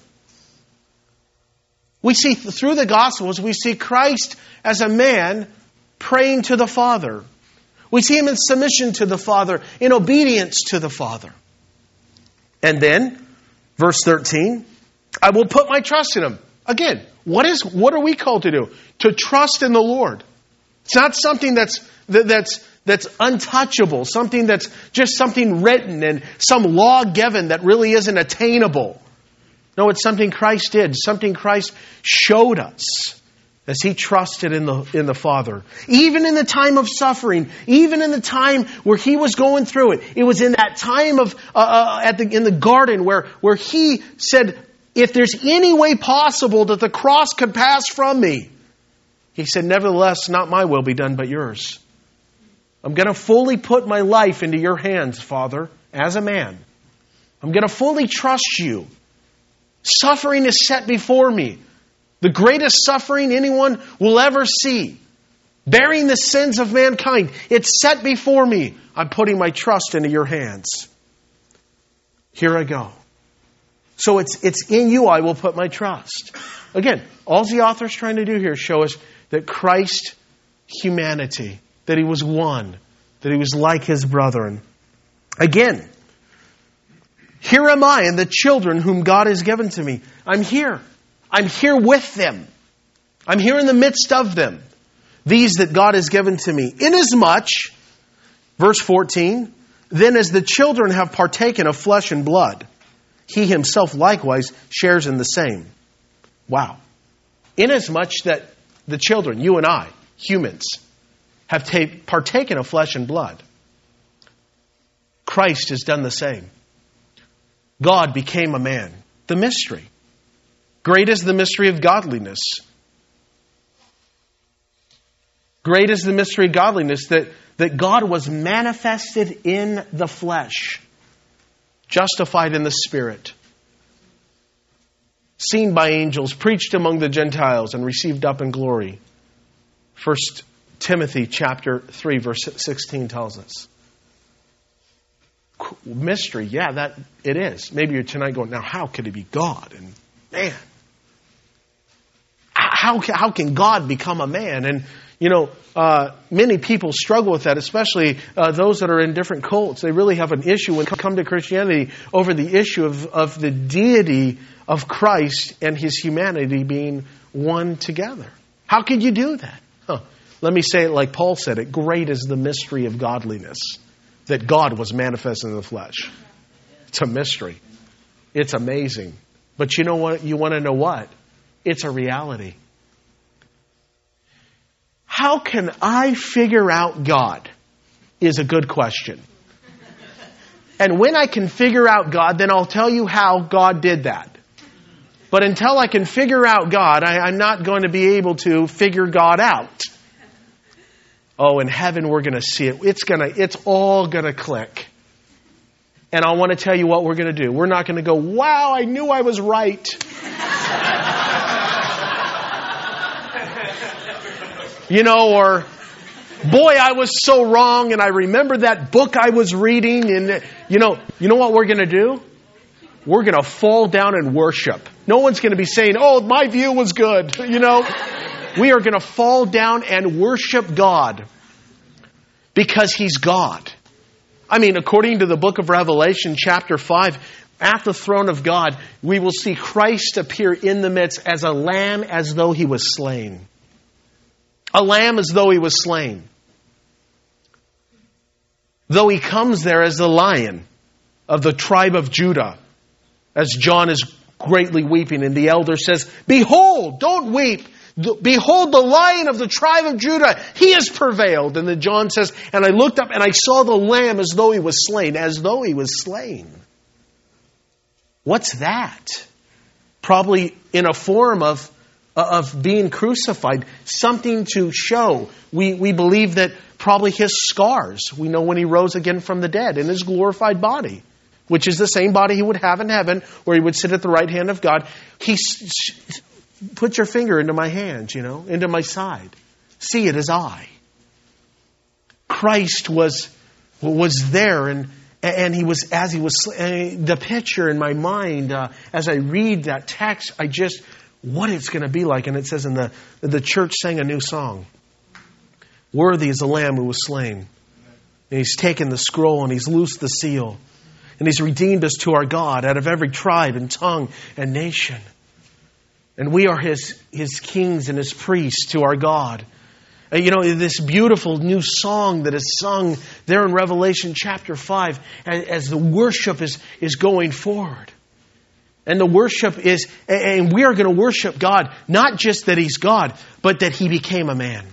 S1: We see through the Gospels, we see Christ as a man praying to the Father. We see him in submission to the Father, in obedience to the Father. And then, verse thirteen, I will put my trust in him. Again, what is what are we called to do? To trust in the Lord. It's not something that's that's that's untouchable, something that's just something written and some law given that really isn't attainable. No, it's something Christ did, something Christ showed us as he trusted in the in the Father. Even in the time of suffering, even in the time where he was going through it, it was in that time of uh, uh, at the in the garden where where he said, "If there's any way possible that the cross could pass from me," he said, "Nevertheless, not my will be done, but yours." I'm going to fully put my life into your hands, Father, as a man. I'm going to fully trust you. Suffering is set before me. The greatest suffering anyone will ever see. Bearing the sins of mankind. It's set before me. I'm putting my trust into your hands. Here I go. So it's it's in you I will put my trust. Again, all the author's trying to do here is show us that Christ's humanity, that he was one, that he was like his brethren. Again, here am I and the children whom God has given to me. I'm here. I'm here with them. I'm here in the midst of them. These that God has given to me. Inasmuch, verse fourteen, then as the children have partaken of flesh and blood, he himself likewise shares in the same. Wow. Inasmuch that the children, you and I, humans, have ta- partaken of flesh and blood, Christ has done the same. God became a man. The mystery. Great is the mystery of godliness. Great is the mystery of godliness that, that God was manifested in the flesh, justified in the Spirit, seen by angels, preached among the Gentiles, and received up in glory. First Timothy chapter three, verse sixteen tells us. Mystery, yeah, that it is. Maybe you're tonight going, now how could he be God? And man, how how can God become a man? And you know, uh, many people struggle with that, especially uh, those that are in different cults. They really have an issue when they come to Christianity over the issue of, of the deity of Christ and his humanity being one together. How could you do that? Huh. Let me say it like Paul said it. Great is the mystery of godliness, that God was manifest in the flesh. It's a mystery. It's amazing. But you know what? You want to know what? It's a reality. How can I figure out God is a good question. And when I can figure out God, then I'll tell you how God did that. But until I can figure out God, I, I'm not going to be able to figure God out. Oh, in heaven we're going to see it. It's going to, it's all going to click. And I want to tell you what we're going to do. We're not going to go, wow, I knew I was right. You know, or, boy, I was so wrong and I remember that book I was reading. And, you know, you know what we're going to do? We're going to fall down and worship. No one's going to be saying, oh, my view was good. You know, We are going to fall down and worship God because He's God. I mean, according to the book of Revelation, chapter five, at the throne of God, we will see Christ appear in the midst as a lamb as though He was slain. A lamb as though He was slain. Though He comes there as the lion of the tribe of Judah, as John is greatly weeping, and the elder says, "Behold, don't weep. Behold the lion of the tribe of Judah. He has prevailed." And then John says, "And I looked up and I saw the lamb as though he was slain." As though he was slain. What's that? Probably in a form of, of being crucified. Something to show. We, we believe that probably his scars. We know when He rose again from the dead in His glorified body, which is the same body He would have in heaven, where He would sit at the right hand of God. He put your finger into my hands, you know, into my side. See it as I. Christ was was there, and and He was as He was. Uh, the picture in my mind uh, as I read that text, I just what it's going to be like. And it says in the the church sang a new song. Worthy is the Lamb who was slain. And He's taken the scroll and He's loosed the seal. And He's redeemed us to our God out of every tribe and tongue and nation. And we are His, His kings and His priests to our God. And you know, this beautiful new song that is sung there in Revelation chapter five as, as the worship is, is going forward. And the worship is, and we are going to worship God, not just that He's God, but that He became a man.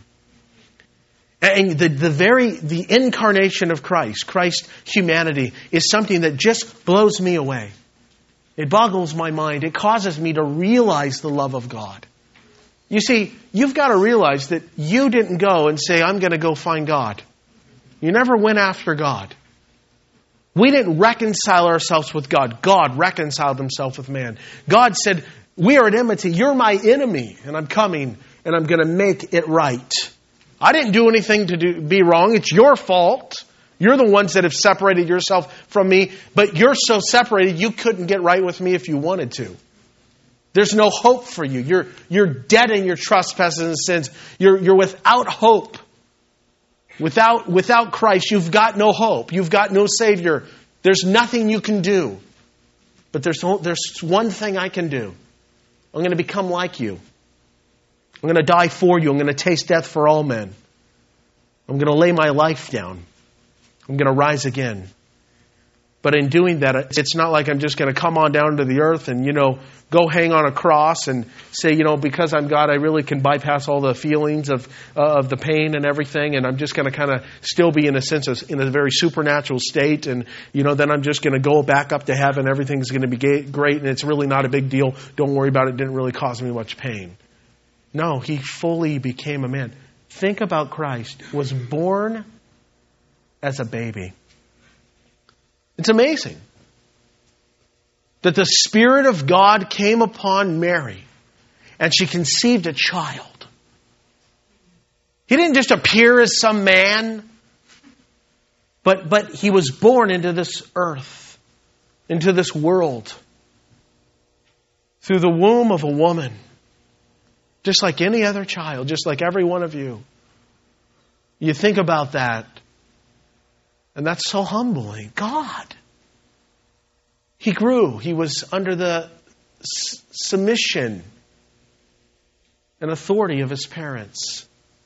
S1: And the, the very, the incarnation of Christ, Christ's humanity, is something that just blows me away. It boggles my mind. It causes me to realize the love of God. You see, you've got to realize that you didn't go and say, "I'm going to go find God." You never went after God. We didn't reconcile ourselves with God. God reconciled Himself with man. God said, "We are at enmity. You're my enemy, and I'm coming, and I'm going to make it right. I didn't do anything to do, be wrong. It's your fault. You're the ones that have separated yourself from me, but you're so separated you couldn't get right with me if you wanted to. There's no hope for you. You're, you're dead in your trespasses and sins. You're, you're without hope. Without, without Christ, you've got no hope. You've got no Savior. There's nothing you can do. But there's, there's one thing I can do. I'm going to become like you. I'm going to die for you. I'm going to taste death for all men. I'm going to lay my life down. I'm going to rise again. But in doing that, it's not like I'm just going to come on down to the earth and, you know, go hang on a cross and say, you know, because I'm God, I really can bypass all the feelings of uh, of the pain and everything. And I'm just going to kind of still be in a sense of, in a very supernatural state. And, you know, then I'm just going to go back up to heaven. Everything's going to be great. And it's really not a big deal. Don't worry about it. It didn't really cause me much pain. No, He fully became a man. Think about Christ. Was born as a baby. It's amazing that the Spirit of God came upon Mary and she conceived a child. He didn't just appear as some man, but, but He was born into this earth, into this world, through the womb of a woman, just like any other child, just like every one of you. You think about that, and that's so humbling. God. He grew. He was under the s- submission and authority of His parents.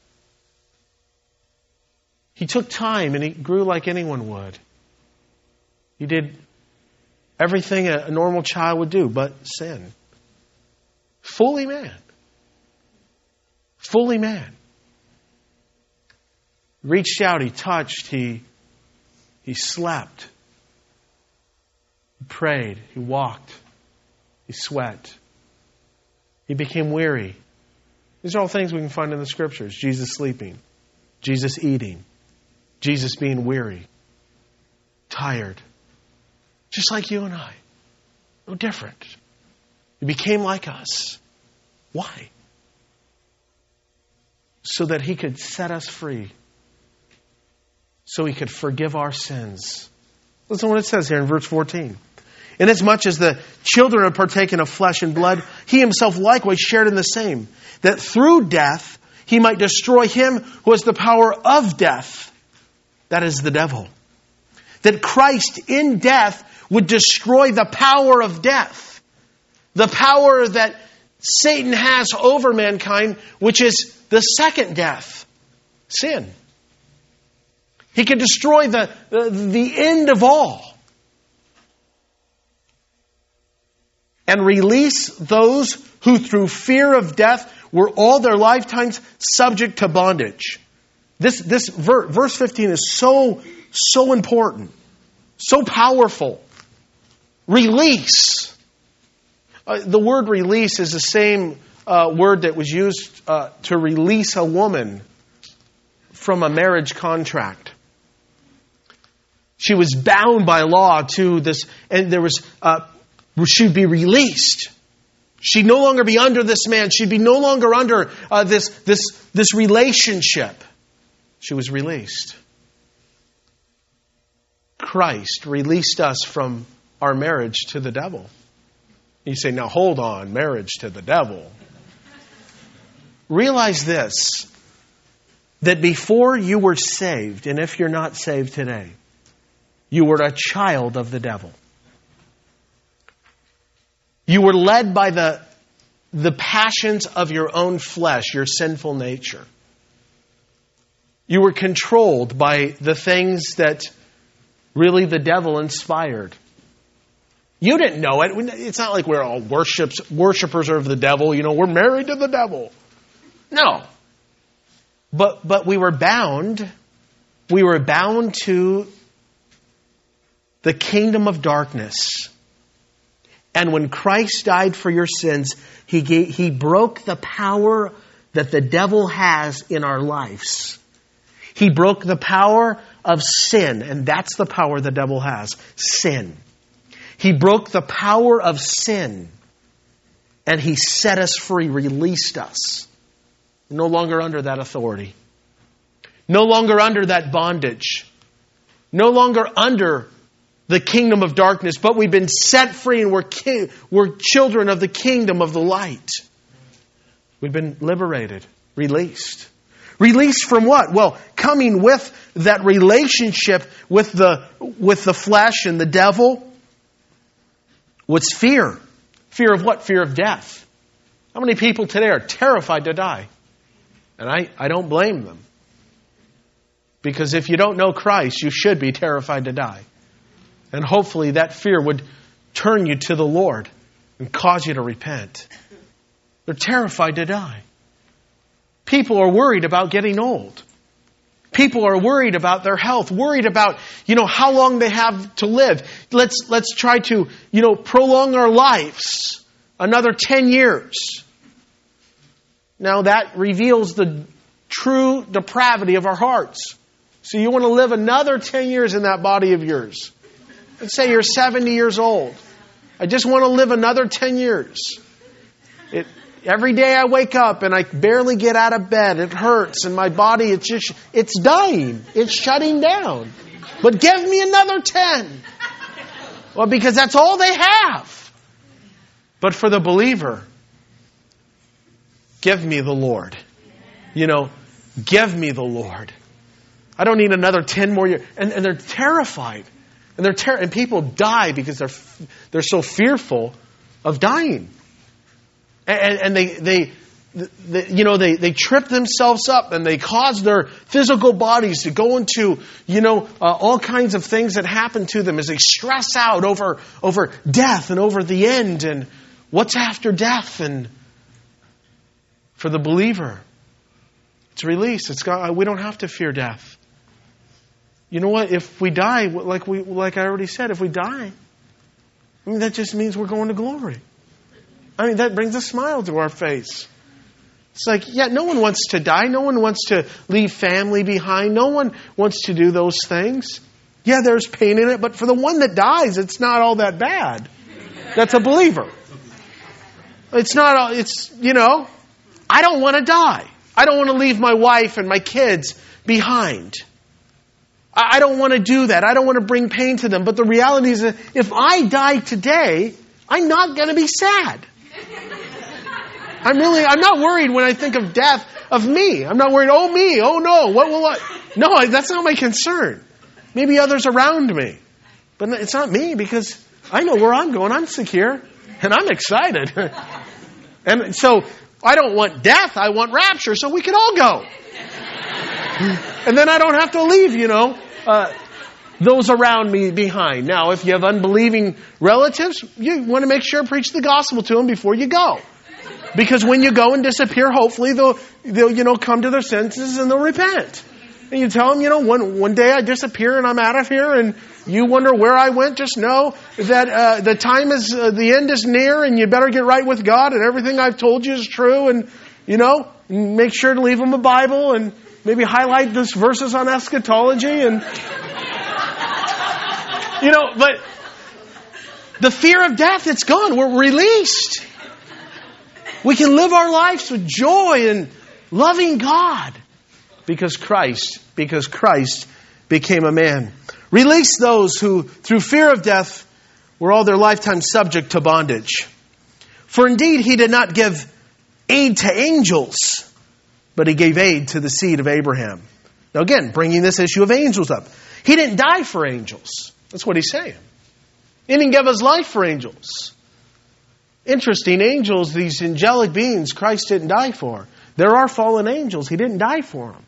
S1: He took time and He grew like anyone would. He did everything a, a normal child would do but sin. Fully man. Fully man. Reached out, He touched, He He slept. He prayed. He walked. He sweat. He became weary. These are all things we can find in the Scriptures. Jesus sleeping. Jesus eating. Jesus being weary. Tired. Just like you and I. No different. He became like us. Why? So that He could set us free. So He could forgive our sins. Listen to what it says here in verse fourteen. Inasmuch as the children have partaken of flesh and blood, he himself likewise shared in the same, that through death he might destroy him who has the power of death, that is the devil. That Christ in death would destroy the power of death, the power that Satan has over mankind, which is the second death, sin. He could destroy the, the, the end of all. And release those who through fear of death were all their lifetimes subject to bondage. This, this ver, verse fifteen is so, so important, so powerful. Release. Uh, the word release is the same uh, word that was used uh, to release a woman from a marriage contract. She was bound by law to this, and there was... Uh, she'd be released. She'd no longer be under this man. She'd be no longer under uh, this, this, this relationship. She was released. Christ released us from our marriage to the devil. You say, now hold on, marriage to the devil. Realize this, that before you were saved, and if you're not saved today, you were a child of the devil. You were led by the, the passions of your own flesh, your sinful nature. You were controlled by the things that really the devil inspired. You didn't know it. It's not like we're all worships, worshipers of the devil. You know, we're married to the devil. No. But, but we were bound. We were bound to the kingdom of darkness. And when Christ died for your sins, he gave, he broke the power that the devil has in our lives. He broke the power of sin, and that's the power the devil has, sin. He broke the power of sin, and he set us free, released us. No longer under that authority. No longer under that bondage. No longer under the kingdom of darkness, but we've been set free and we're, ki- we're children of the kingdom of the light. We've been liberated, released. Released from what? Well, coming with that relationship with the, with the flesh and the devil. What's fear? Fear of what? Fear of death. How many people today are terrified to die? And I, I don't blame them. Because if you don't know Christ, you should be terrified to die. And hopefully that fear would turn you to the Lord and cause you to repent. They're terrified to die. People are worried about getting old. People are worried about their health, worried about, you know, how long they have to live. Let's, let's try to, you know, prolong our lives another ten years. Now that reveals the true depravity of our hearts. So you want to live another ten years in that body of yours. Let's say you're seventy years old. I just want to live another ten years. It, every day I wake up and I barely get out of bed. It hurts and my body, it's just, it's dying. It's shutting down. But give me another ten. Well, because that's all they have. But for the believer, give me the Lord. You know, give me the Lord. I don't need another ten more years. And, and they're terrified. And they're ter- and people die because they're they're so fearful of dying. And, and they, they, they, you know, they, they trip themselves up and they cause their physical bodies to go into, you know, uh, all kinds of things that happen to them as they stress out over, over death and over the end and what's after death. And for the believer, it's release. It's got, we don't have to fear death. You know what? If we die, like we, like I already said, if we die, I mean, that just means we're going to glory. I mean, that brings a smile to our face. It's like, yeah, no one wants to die. No one wants to leave family behind. No one wants to do those things. Yeah, there's pain in it, but for the one that dies, it's not all that bad. That's a believer. It's not, all, it's, you know, I don't want to die. I don't want to leave my wife and my kids behind. I don't want to do that. I don't want to bring pain to them. But the reality is that if I die today, I'm not going to be sad. I'm really, I'm not worried when I think of death of me. I'm not worried, oh me, oh no, what will I? No, that's not my concern. Maybe others around me. But it's not me because I know where I'm going. I'm secure and I'm excited. And so I don't want death, I want rapture so we can all go. And then I don't have to leave, you know, uh, those around me behind. Now, if you have unbelieving relatives, you want to make sure preach the gospel to them before you go. Because when you go and disappear, hopefully they'll, they'll, you know, come to their senses and they'll repent. And you tell them, you know, one, one day I disappear and I'm out of here and you wonder where I went. Just know that uh, the time is, uh, the end is near and you better get right with God and everything I've told you is true. And, you know, make sure to leave them a Bible and maybe highlight these verses on eschatology and, you know, but the fear of death, it's gone. We're released. We can live our lives with joy and loving God because Christ, because Christ became a man. Release those who, through fear of death, were all their lifetime subject to bondage. For indeed, he did not give aid to angels, but he gave aid to the seed of Abraham. Now again, bringing this issue of angels up. He didn't die for angels. That's what he's saying. He didn't give his life for angels. Interesting, angels, these angelic beings, Christ didn't die for. There are fallen angels. He didn't die for them.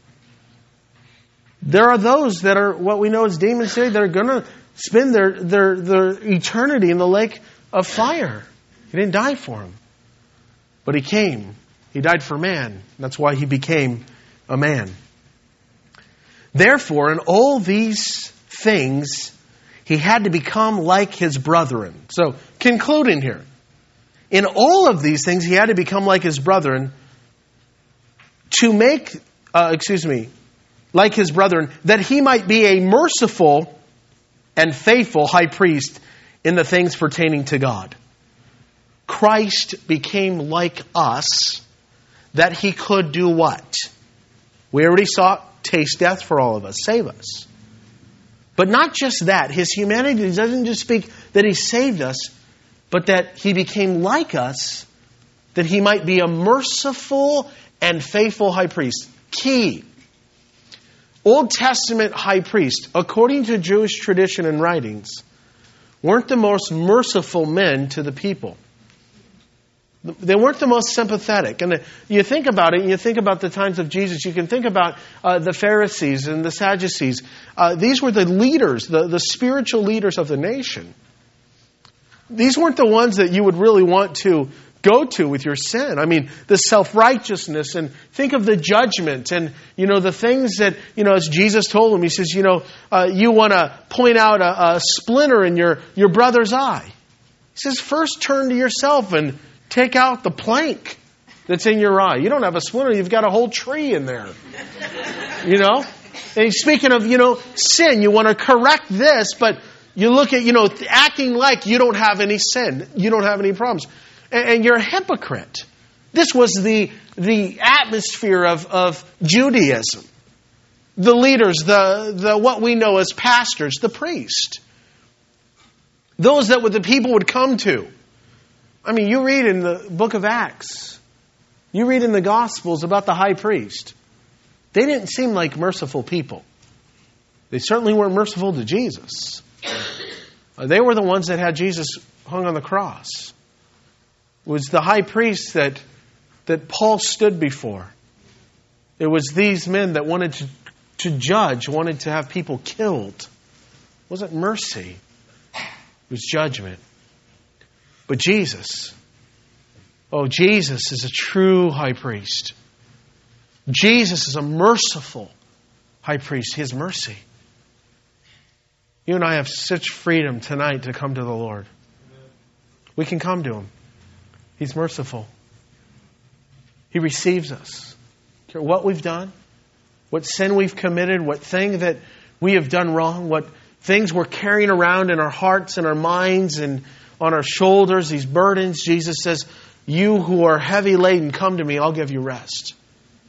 S1: There are those that are what we know as demons today that are going to spend their, their, their eternity in the lake of fire. He didn't die for them. But he came. He died for man. That's why he became a man. Therefore, in all these things, he had to become like his brethren. So, concluding here. In all of these things, he had to become like his brethren to make, uh, excuse me, like his brethren, that he might be a merciful and faithful high priest in the things pertaining to God. Christ became like us that he could do what? We already saw taste death for all of us, save us. But not just that. His humanity doesn't just speak that he saved us, but that he became like us, that he might be a merciful and faithful high priest. Key. Old Testament high priests, according to Jewish tradition and writings, weren't the most merciful men to the people. They weren't the most sympathetic. And you think about it, and you think about the times of Jesus, you can think about uh, the Pharisees and the Sadducees. Uh, these were the leaders, the, the spiritual leaders of the nation. These weren't the ones that you would really want to go to with your sin. I mean, the self-righteousness, and think of the judgment and, you know, the things that, you know, as Jesus told them, he says, you know, uh, you want to point out a, a splinter in your, your brother's eye. He says, first turn to yourself and take out the plank that's in your eye. You don't have a splinter, you've got a whole tree in there. You know? And speaking of, you know, sin, you want to correct this, but you look at, you know, acting like you don't have any sin. You don't have any problems. And, and you're a hypocrite. This was the, the atmosphere of, of Judaism. The leaders, the, the what we know as pastors, the priest. Those that the people would come to. I mean, you read in the book of Acts. You read in the Gospels about the high priest. They didn't seem like merciful people. They certainly weren't merciful to Jesus. They were the ones that had Jesus hung on the cross. It was the high priest that, that Paul stood before. It was these men that wanted to, to judge, wanted to have people killed. It wasn't mercy. It was judgment. But Jesus, oh, Jesus is a true high priest. Jesus is a merciful high priest. He has mercy. You and I have such freedom tonight to come to the Lord. We can come to Him. He's merciful. He receives us. What we've done, what sin we've committed, what thing that we have done wrong, what things we're carrying around in our hearts and our minds and on our shoulders, these burdens. Jesus says, you who are heavy laden, come to me, I'll give you rest.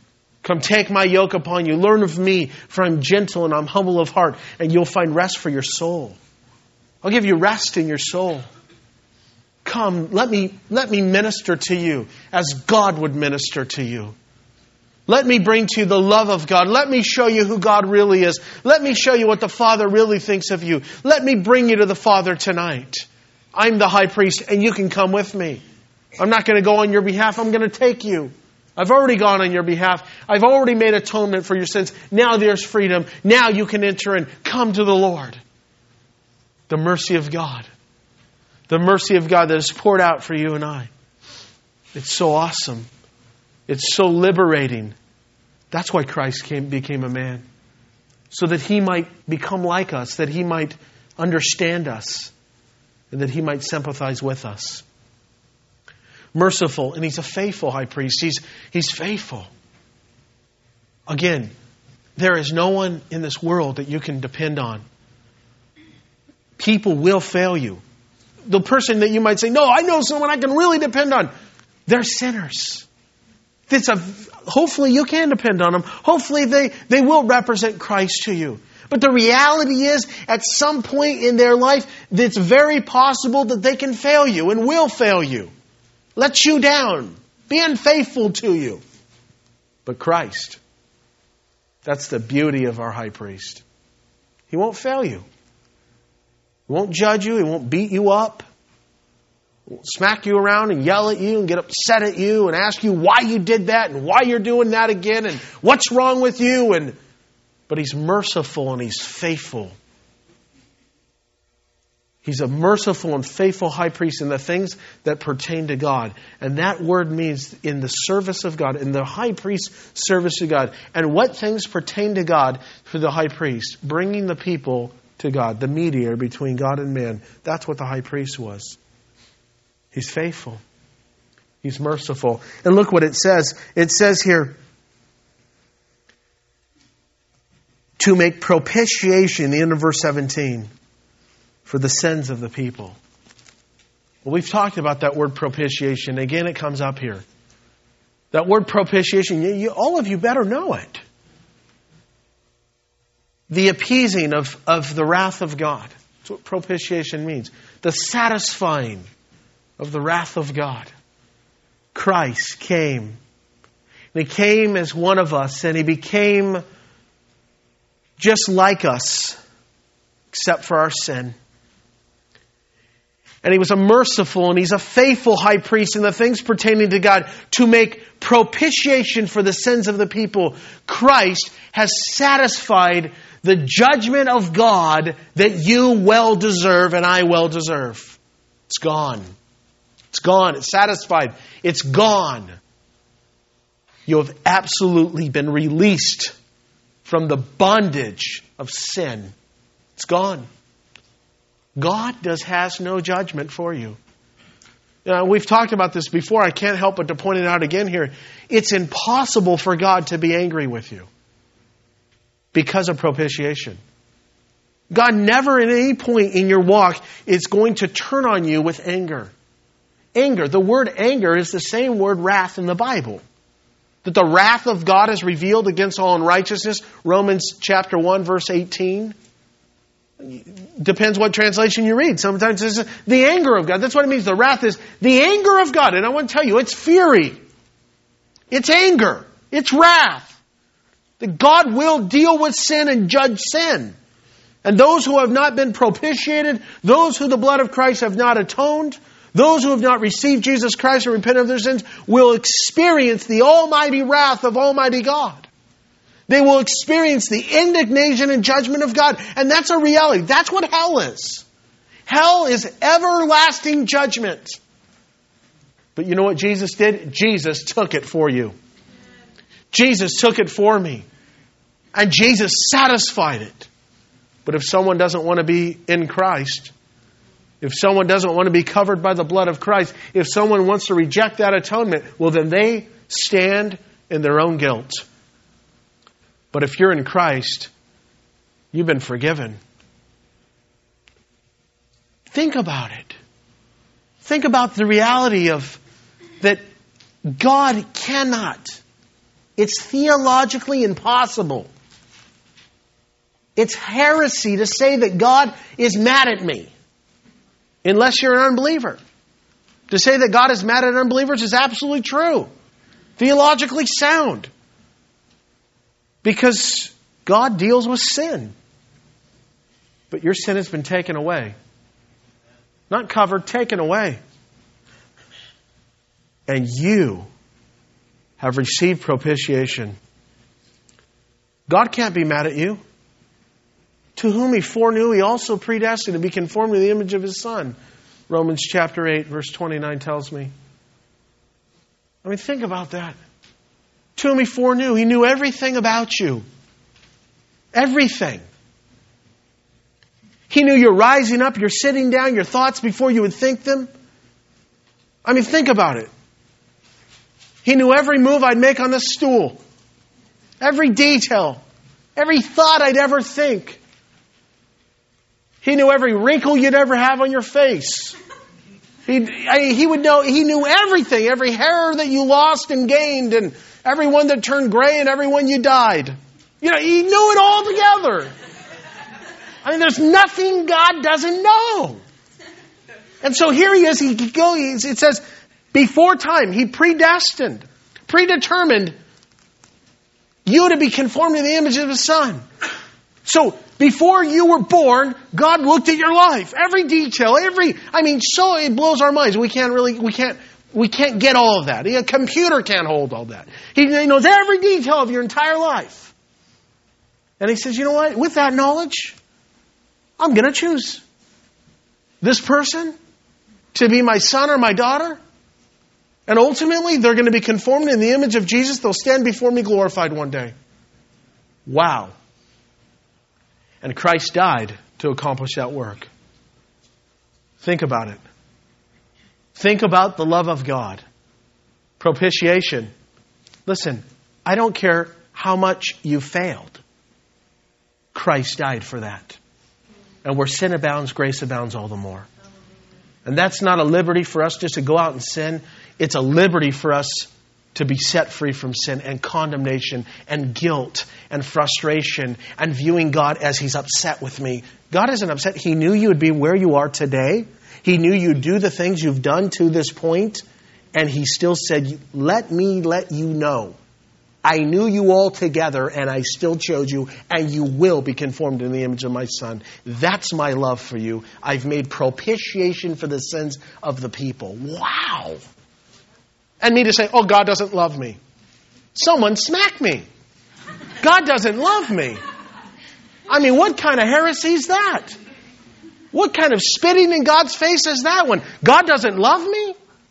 S1: Come take my yoke upon you. Learn of me, for I'm gentle and I'm humble of heart, and you'll find rest for your soul. I'll give you rest in your soul. Come, let me, let me minister to you as God would minister to you. Let me bring to you the love of God. Let me show you who God really is. Let me show you what the Father really thinks of you. Let me bring you to the Father tonight. I'm the high priest, and you can come with me. I'm not going to go on your behalf. I'm going to take you. I've already gone on your behalf. I've already made atonement for your sins. Now there's freedom. Now you can enter in. Come to the Lord. The mercy of God. The mercy of God that is poured out for you and I. It's so awesome. It's so liberating. That's why Christ came, became a man. So that He might become like us. That He might understand us. And that He might sympathize with us. Merciful. And He's a faithful high priest. He's, he's faithful. Again, there is no one in this world that you can depend on. People will fail you. The person that you might say, no, I know someone I can really depend on. They're sinners. It's a, hopefully you can depend on them. Hopefully they, they will represent Christ to you. But the reality is, at some point in their life, it's very possible that they can fail you and will fail you. Let you down. Be unfaithful to you. But Christ, that's the beauty of our high priest. He won't fail you. He won't judge you. He won't beat you up. He won't smack you around and yell at you and get upset at you and ask you why you did that and why you're doing that again and what's wrong with you. And But He's merciful and He's faithful. He's a merciful and faithful high priest in the things that pertain to God. And that word means in the service of God, in the high priest's service to God. And what things pertain to God for the high priest? Bringing the people to God, the mediator between God and man. That's what the high priest was. He's faithful. He's merciful. And look what it says. It says here, to make propitiation, the end of verse seventeen, for the sins of the people. Well, we've talked about that word propitiation. Again, it comes up here. That word propitiation, you, you, all of you better know it. The appeasing of, of the wrath of God. That's what propitiation means. The satisfying of the wrath of God. Christ came. And He came as one of us, and He became just like us, except for our sin. And He was a merciful and He's a faithful high priest in the things pertaining to God to make propitiation for the sins of the people. Christ has satisfied the judgment of God that you well deserve and I well deserve. It's gone. It's gone. It's satisfied. It's gone. You have absolutely been released from the bondage of sin. It's gone. God does has no judgment for you. You know, we've talked about this before. I can't help but to point it out again here. It's impossible for God to be angry with you because of propitiation. God never at any point in your walk is going to turn on you with anger. Anger. The word anger is the same word wrath in the Bible. That the wrath of God is revealed against all unrighteousness. Romans chapter one, verse eighteen. Depends what translation you read. Sometimes it's the anger of God. That's what it means. The wrath is the anger of God. And I want to tell you, it's fury. It's anger. It's wrath. That God will deal with sin and judge sin. And those who have not been propitiated, those who the blood of Christ have not atoned, those who have not received Jesus Christ and repented of their sins will experience the almighty wrath of Almighty God. They will experience the indignation and judgment of God. And that's a reality. That's what hell is. Hell is everlasting judgment. But you know what Jesus did? Jesus took it for you. Jesus took it for me. And Jesus satisfied it. But if someone doesn't want to be in Christ, if someone doesn't want to be covered by the blood of Christ, if someone wants to reject that atonement, well, then they stand in their own guilt. But if you're in Christ, you've been forgiven. Think about it. Think about the reality of that God cannot, It's theologically impossible. It's heresy to say that God is mad at me, unless you're an unbeliever. To say that God is mad at unbelievers is absolutely true. Theologically sound. Because God deals with sin. But your sin has been taken away. Not covered, taken away. And you have received propitiation. God can't be mad at you. To whom He foreknew, He also predestined to be conformed to the image of His Son. Romans chapter eight, verse twenty-nine tells me. I mean, think about that. To whom He foreknew, He knew everything about you. Everything. He knew you're rising up, you're sitting down, your thoughts before you would think them. I mean, think about it. He knew every move I'd make on the stool. Every detail. Every thought I'd ever think. He knew every wrinkle you'd ever have on your face. He, I, he would know, He knew everything. Every hair that you lost and gained, and every one that turned gray, and every one you died. You know, He knew it all together. I mean, there's nothing God doesn't know. And so here He is. He goes. It says, before time, He predestined, predetermined you to be conformed to the image of His Son. So, before you were born, God looked at your life. Every detail, every, I mean, so it blows our minds. We can't really, we can't, we can't get all of that. A computer can't hold all that. He knows every detail of your entire life. And He says, you know what? With that knowledge, I'm going to choose this person to be my son or my daughter. And ultimately, they're going to be conformed in the image of Jesus. They'll stand before me glorified one day. Wow. And Christ died to accomplish that work. Think about it. Think about the love of God. Propitiation. Listen, I don't care how much you failed. Christ died for that. And where sin abounds, grace abounds all the more. And that's not a liberty for us just to go out and sin. It's a liberty for us to be set free from sin and condemnation and guilt and frustration and viewing God as He's upset with me. God isn't upset. He knew you would be where you are today. He knew you'd do the things you've done to this point. And He still said, let me let you know. I knew you all together and I still chose you, and you will be conformed in the image of my Son. That's my love for you. I've made propitiation for the sins of the people. Wow. And me to say, oh, God doesn't love me. Someone smack me. God doesn't love me. I mean, what kind of heresy is that? What kind of spitting in God's face is that one? God doesn't love me?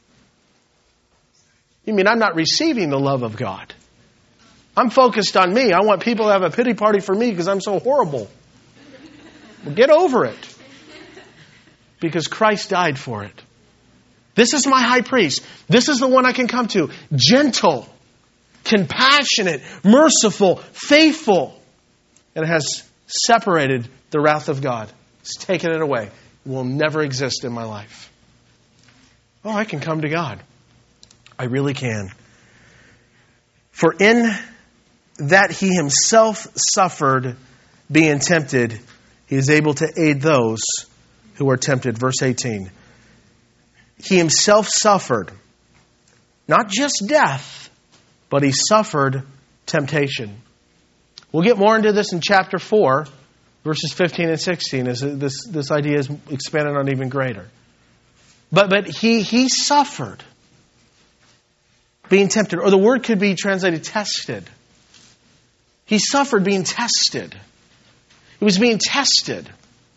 S1: You mean I'm not receiving the love of God? I'm focused on me. I want people to have a pity party for me because I'm so horrible. Well, get over it. Because Christ died for it. This is my high priest. This is the one I can come to. Gentle, compassionate, merciful, faithful. And it has separated the wrath of God. It's taken it away. It will never exist in my life. Oh, I can come to God. I really can. For in that He Himself suffered, being tempted, He is able to aid those who are tempted. Verse eighteen. He Himself suffered, not just death, but He suffered temptation. We'll get more into this in chapter four, verses fifteen and sixteen, as this, this idea is expanded on even greater. But, but he, he suffered being tempted, or the word could be translated tested. He suffered being tested. He was being tested.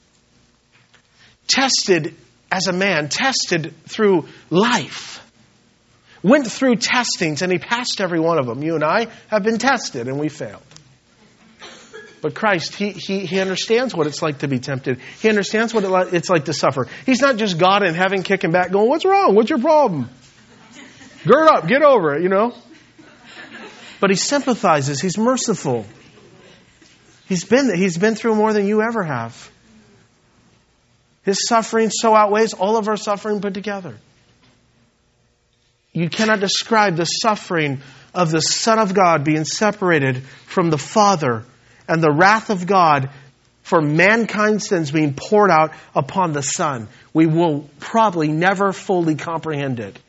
S1: Tested as a man, tested through life. Went through testings and He passed every one of them. You and I have been tested and we failed. But Christ, he, he, he understands what it's like to be tempted. He understands what it, it's like to suffer. He's not just God in heaven kicking back going, what's wrong? What's your problem? Gird up, get over it, you know. But He sympathizes. He's merciful. He's been, he's been through more than you ever have. His suffering so outweighs all of our suffering put together. You cannot describe the suffering of the Son of God being separated from the Father and the wrath of God for mankind's sins being poured out upon the Son, we will probably never fully comprehend it.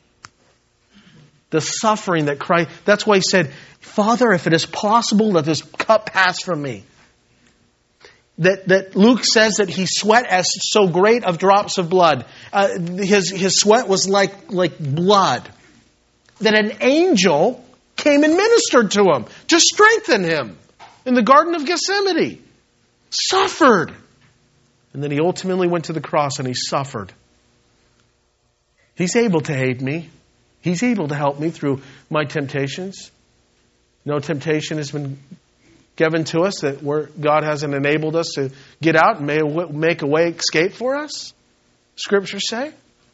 S1: The suffering that Christ, that's why he said, Father, if it is possible, let this cup pass from me. That, that Luke says that he sweat as so great of drops of blood. Uh, his, his sweat was like, like blood. That an angel came and ministered to him to strengthen him in the Garden of Gethsemane. Suffered. And then he ultimately went to the cross and he suffered. He's able to aid me. He's able to help me through my temptations. No temptation has been given to us that where God hasn't enabled us to get out and make a way escape for us. Scriptures say.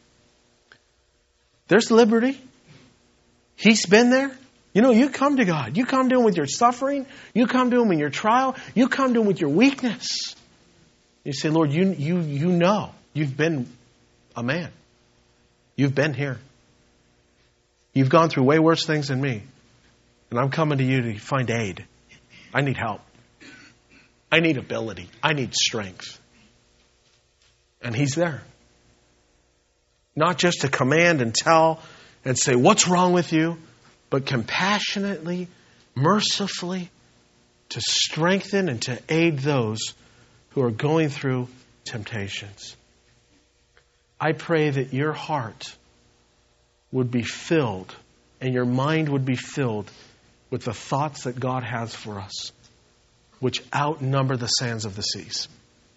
S1: There's liberty. He's been there. You know, you come to God. You come to Him with your suffering. You come to Him in your trial. You come to Him with your weakness. You say, Lord, you, you, you know. You've been a man. You've been here. You've gone through way worse things than me. And I'm coming to you to find aid. I need help. I need ability. I need strength. And He's there. Not just to command and tell and say, what's wrong with you? But compassionately, mercifully, to strengthen and to aid those who are going through temptations. I pray that your heart would be filled and your mind would be filled with the thoughts that God has for us, which outnumber the sands of the seas.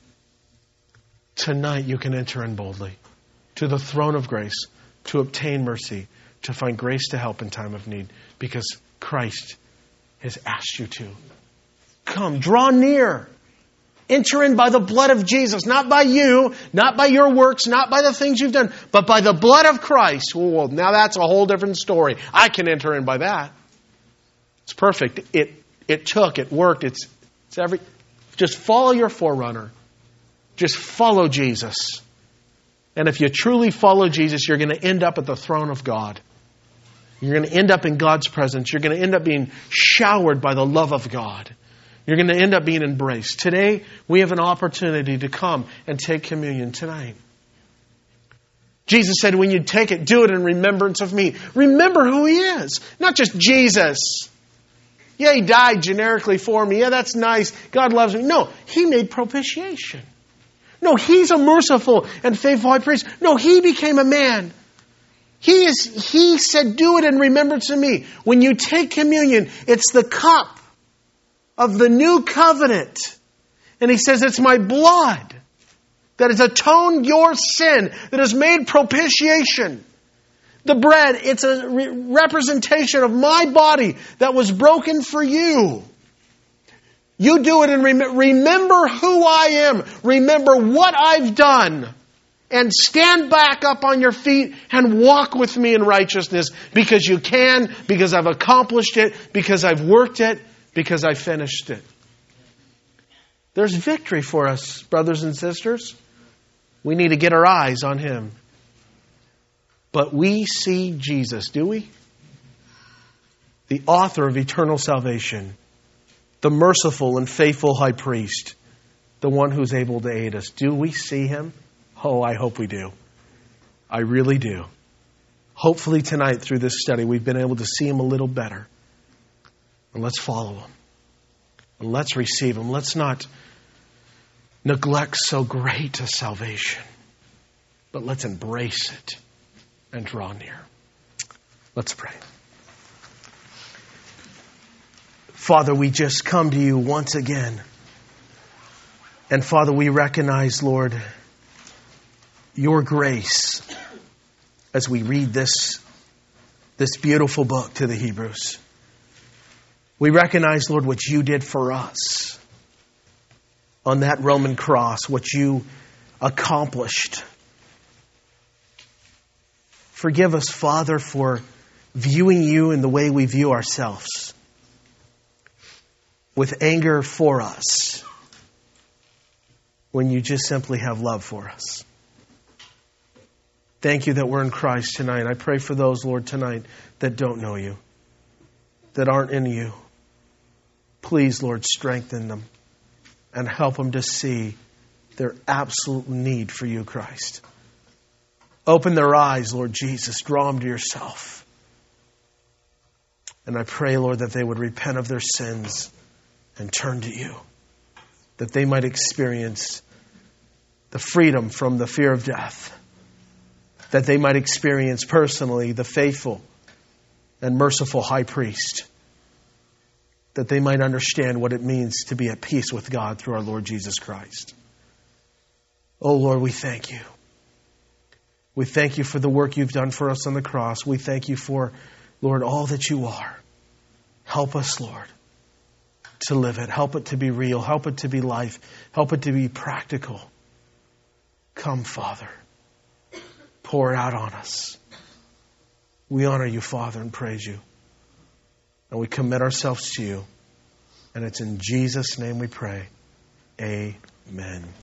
S1: Tonight you can enter in boldly to the throne of grace to obtain mercy, to find grace to help in time of need, because Christ has asked you to. Come, draw near. Enter in by the blood of Jesus, not by you, not by your works, not by the things you've done, but by the blood of Christ. Well, now that's a whole different story. I can enter in by that. It's perfect. It it took, it worked. It's it's every. Just follow your forerunner. Just follow Jesus. And if you truly follow Jesus, you're going to end up at the throne of God. You're going to end up in God's presence. You're going to end up being showered by the love of God. You're going to end up being embraced. Today, we have an opportunity to come and take communion tonight. Jesus said, when you take it, do it in remembrance of me. Remember who He is. Not just Jesus. Yeah, He died generically for me. Yeah, that's nice. God loves me. No, He made propitiation. No, He's a merciful and faithful high priest. No, He became a man. He is. He said, do it in remembrance of me. When you take communion, it's the cup of the new covenant. And He says, it's my blood that has atoned your sin, that has made propitiation. The bread, it's a re- representation of my body that was broken for you. You do it and rem- remember who I am. Remember what I've done. And stand back up on your feet and walk with me in righteousness, because you can, because I've accomplished it, because I've worked it, because I finished it. There's victory for us, brothers and sisters. We need to get our eyes on Him. But we see Jesus, do we? The author of eternal salvation, the merciful and faithful high priest, the one who's able to aid us. Do we see Him? Oh, I hope we do. I really do. Hopefully tonight through this study we've been able to see Him a little better. And let's follow Him. And let's receive Him. Let's not neglect so great a salvation, but let's embrace it and draw near. Let's pray. Father, we just come to You once again. And Father, we recognize, Lord, Your grace as we read this, this beautiful book to the Hebrews. We recognize, Lord, what You did for us on that Roman cross, what You accomplished. Forgive us, Father, for viewing You in the way we view ourselves, with anger for us, when You just simply have love for us. Thank You that we're in Christ tonight. I pray for those, Lord, tonight that don't know You. that aren't in you. Please, Lord, strengthen them and help them to see their absolute need for you, Christ. Open their eyes, Lord Jesus. Draw them to yourself. And I pray, Lord, that they would repent of their sins and turn to you, that they might experience the freedom from the fear of death, that they might experience personally the faithful and merciful high priest, that they might understand what it means to be at peace with God through our Lord Jesus Christ. Oh, Lord, we thank you. We thank you for the work you've done for us on the cross. We thank you for, Lord, all that you are. Help us, Lord, to live it. Help it to be real. Help it to be life. Help it to be practical. Come, Father. Pour it out on us. We honor you, Father, and praise you. And we commit ourselves to you. And it's in Jesus' name we pray. Amen.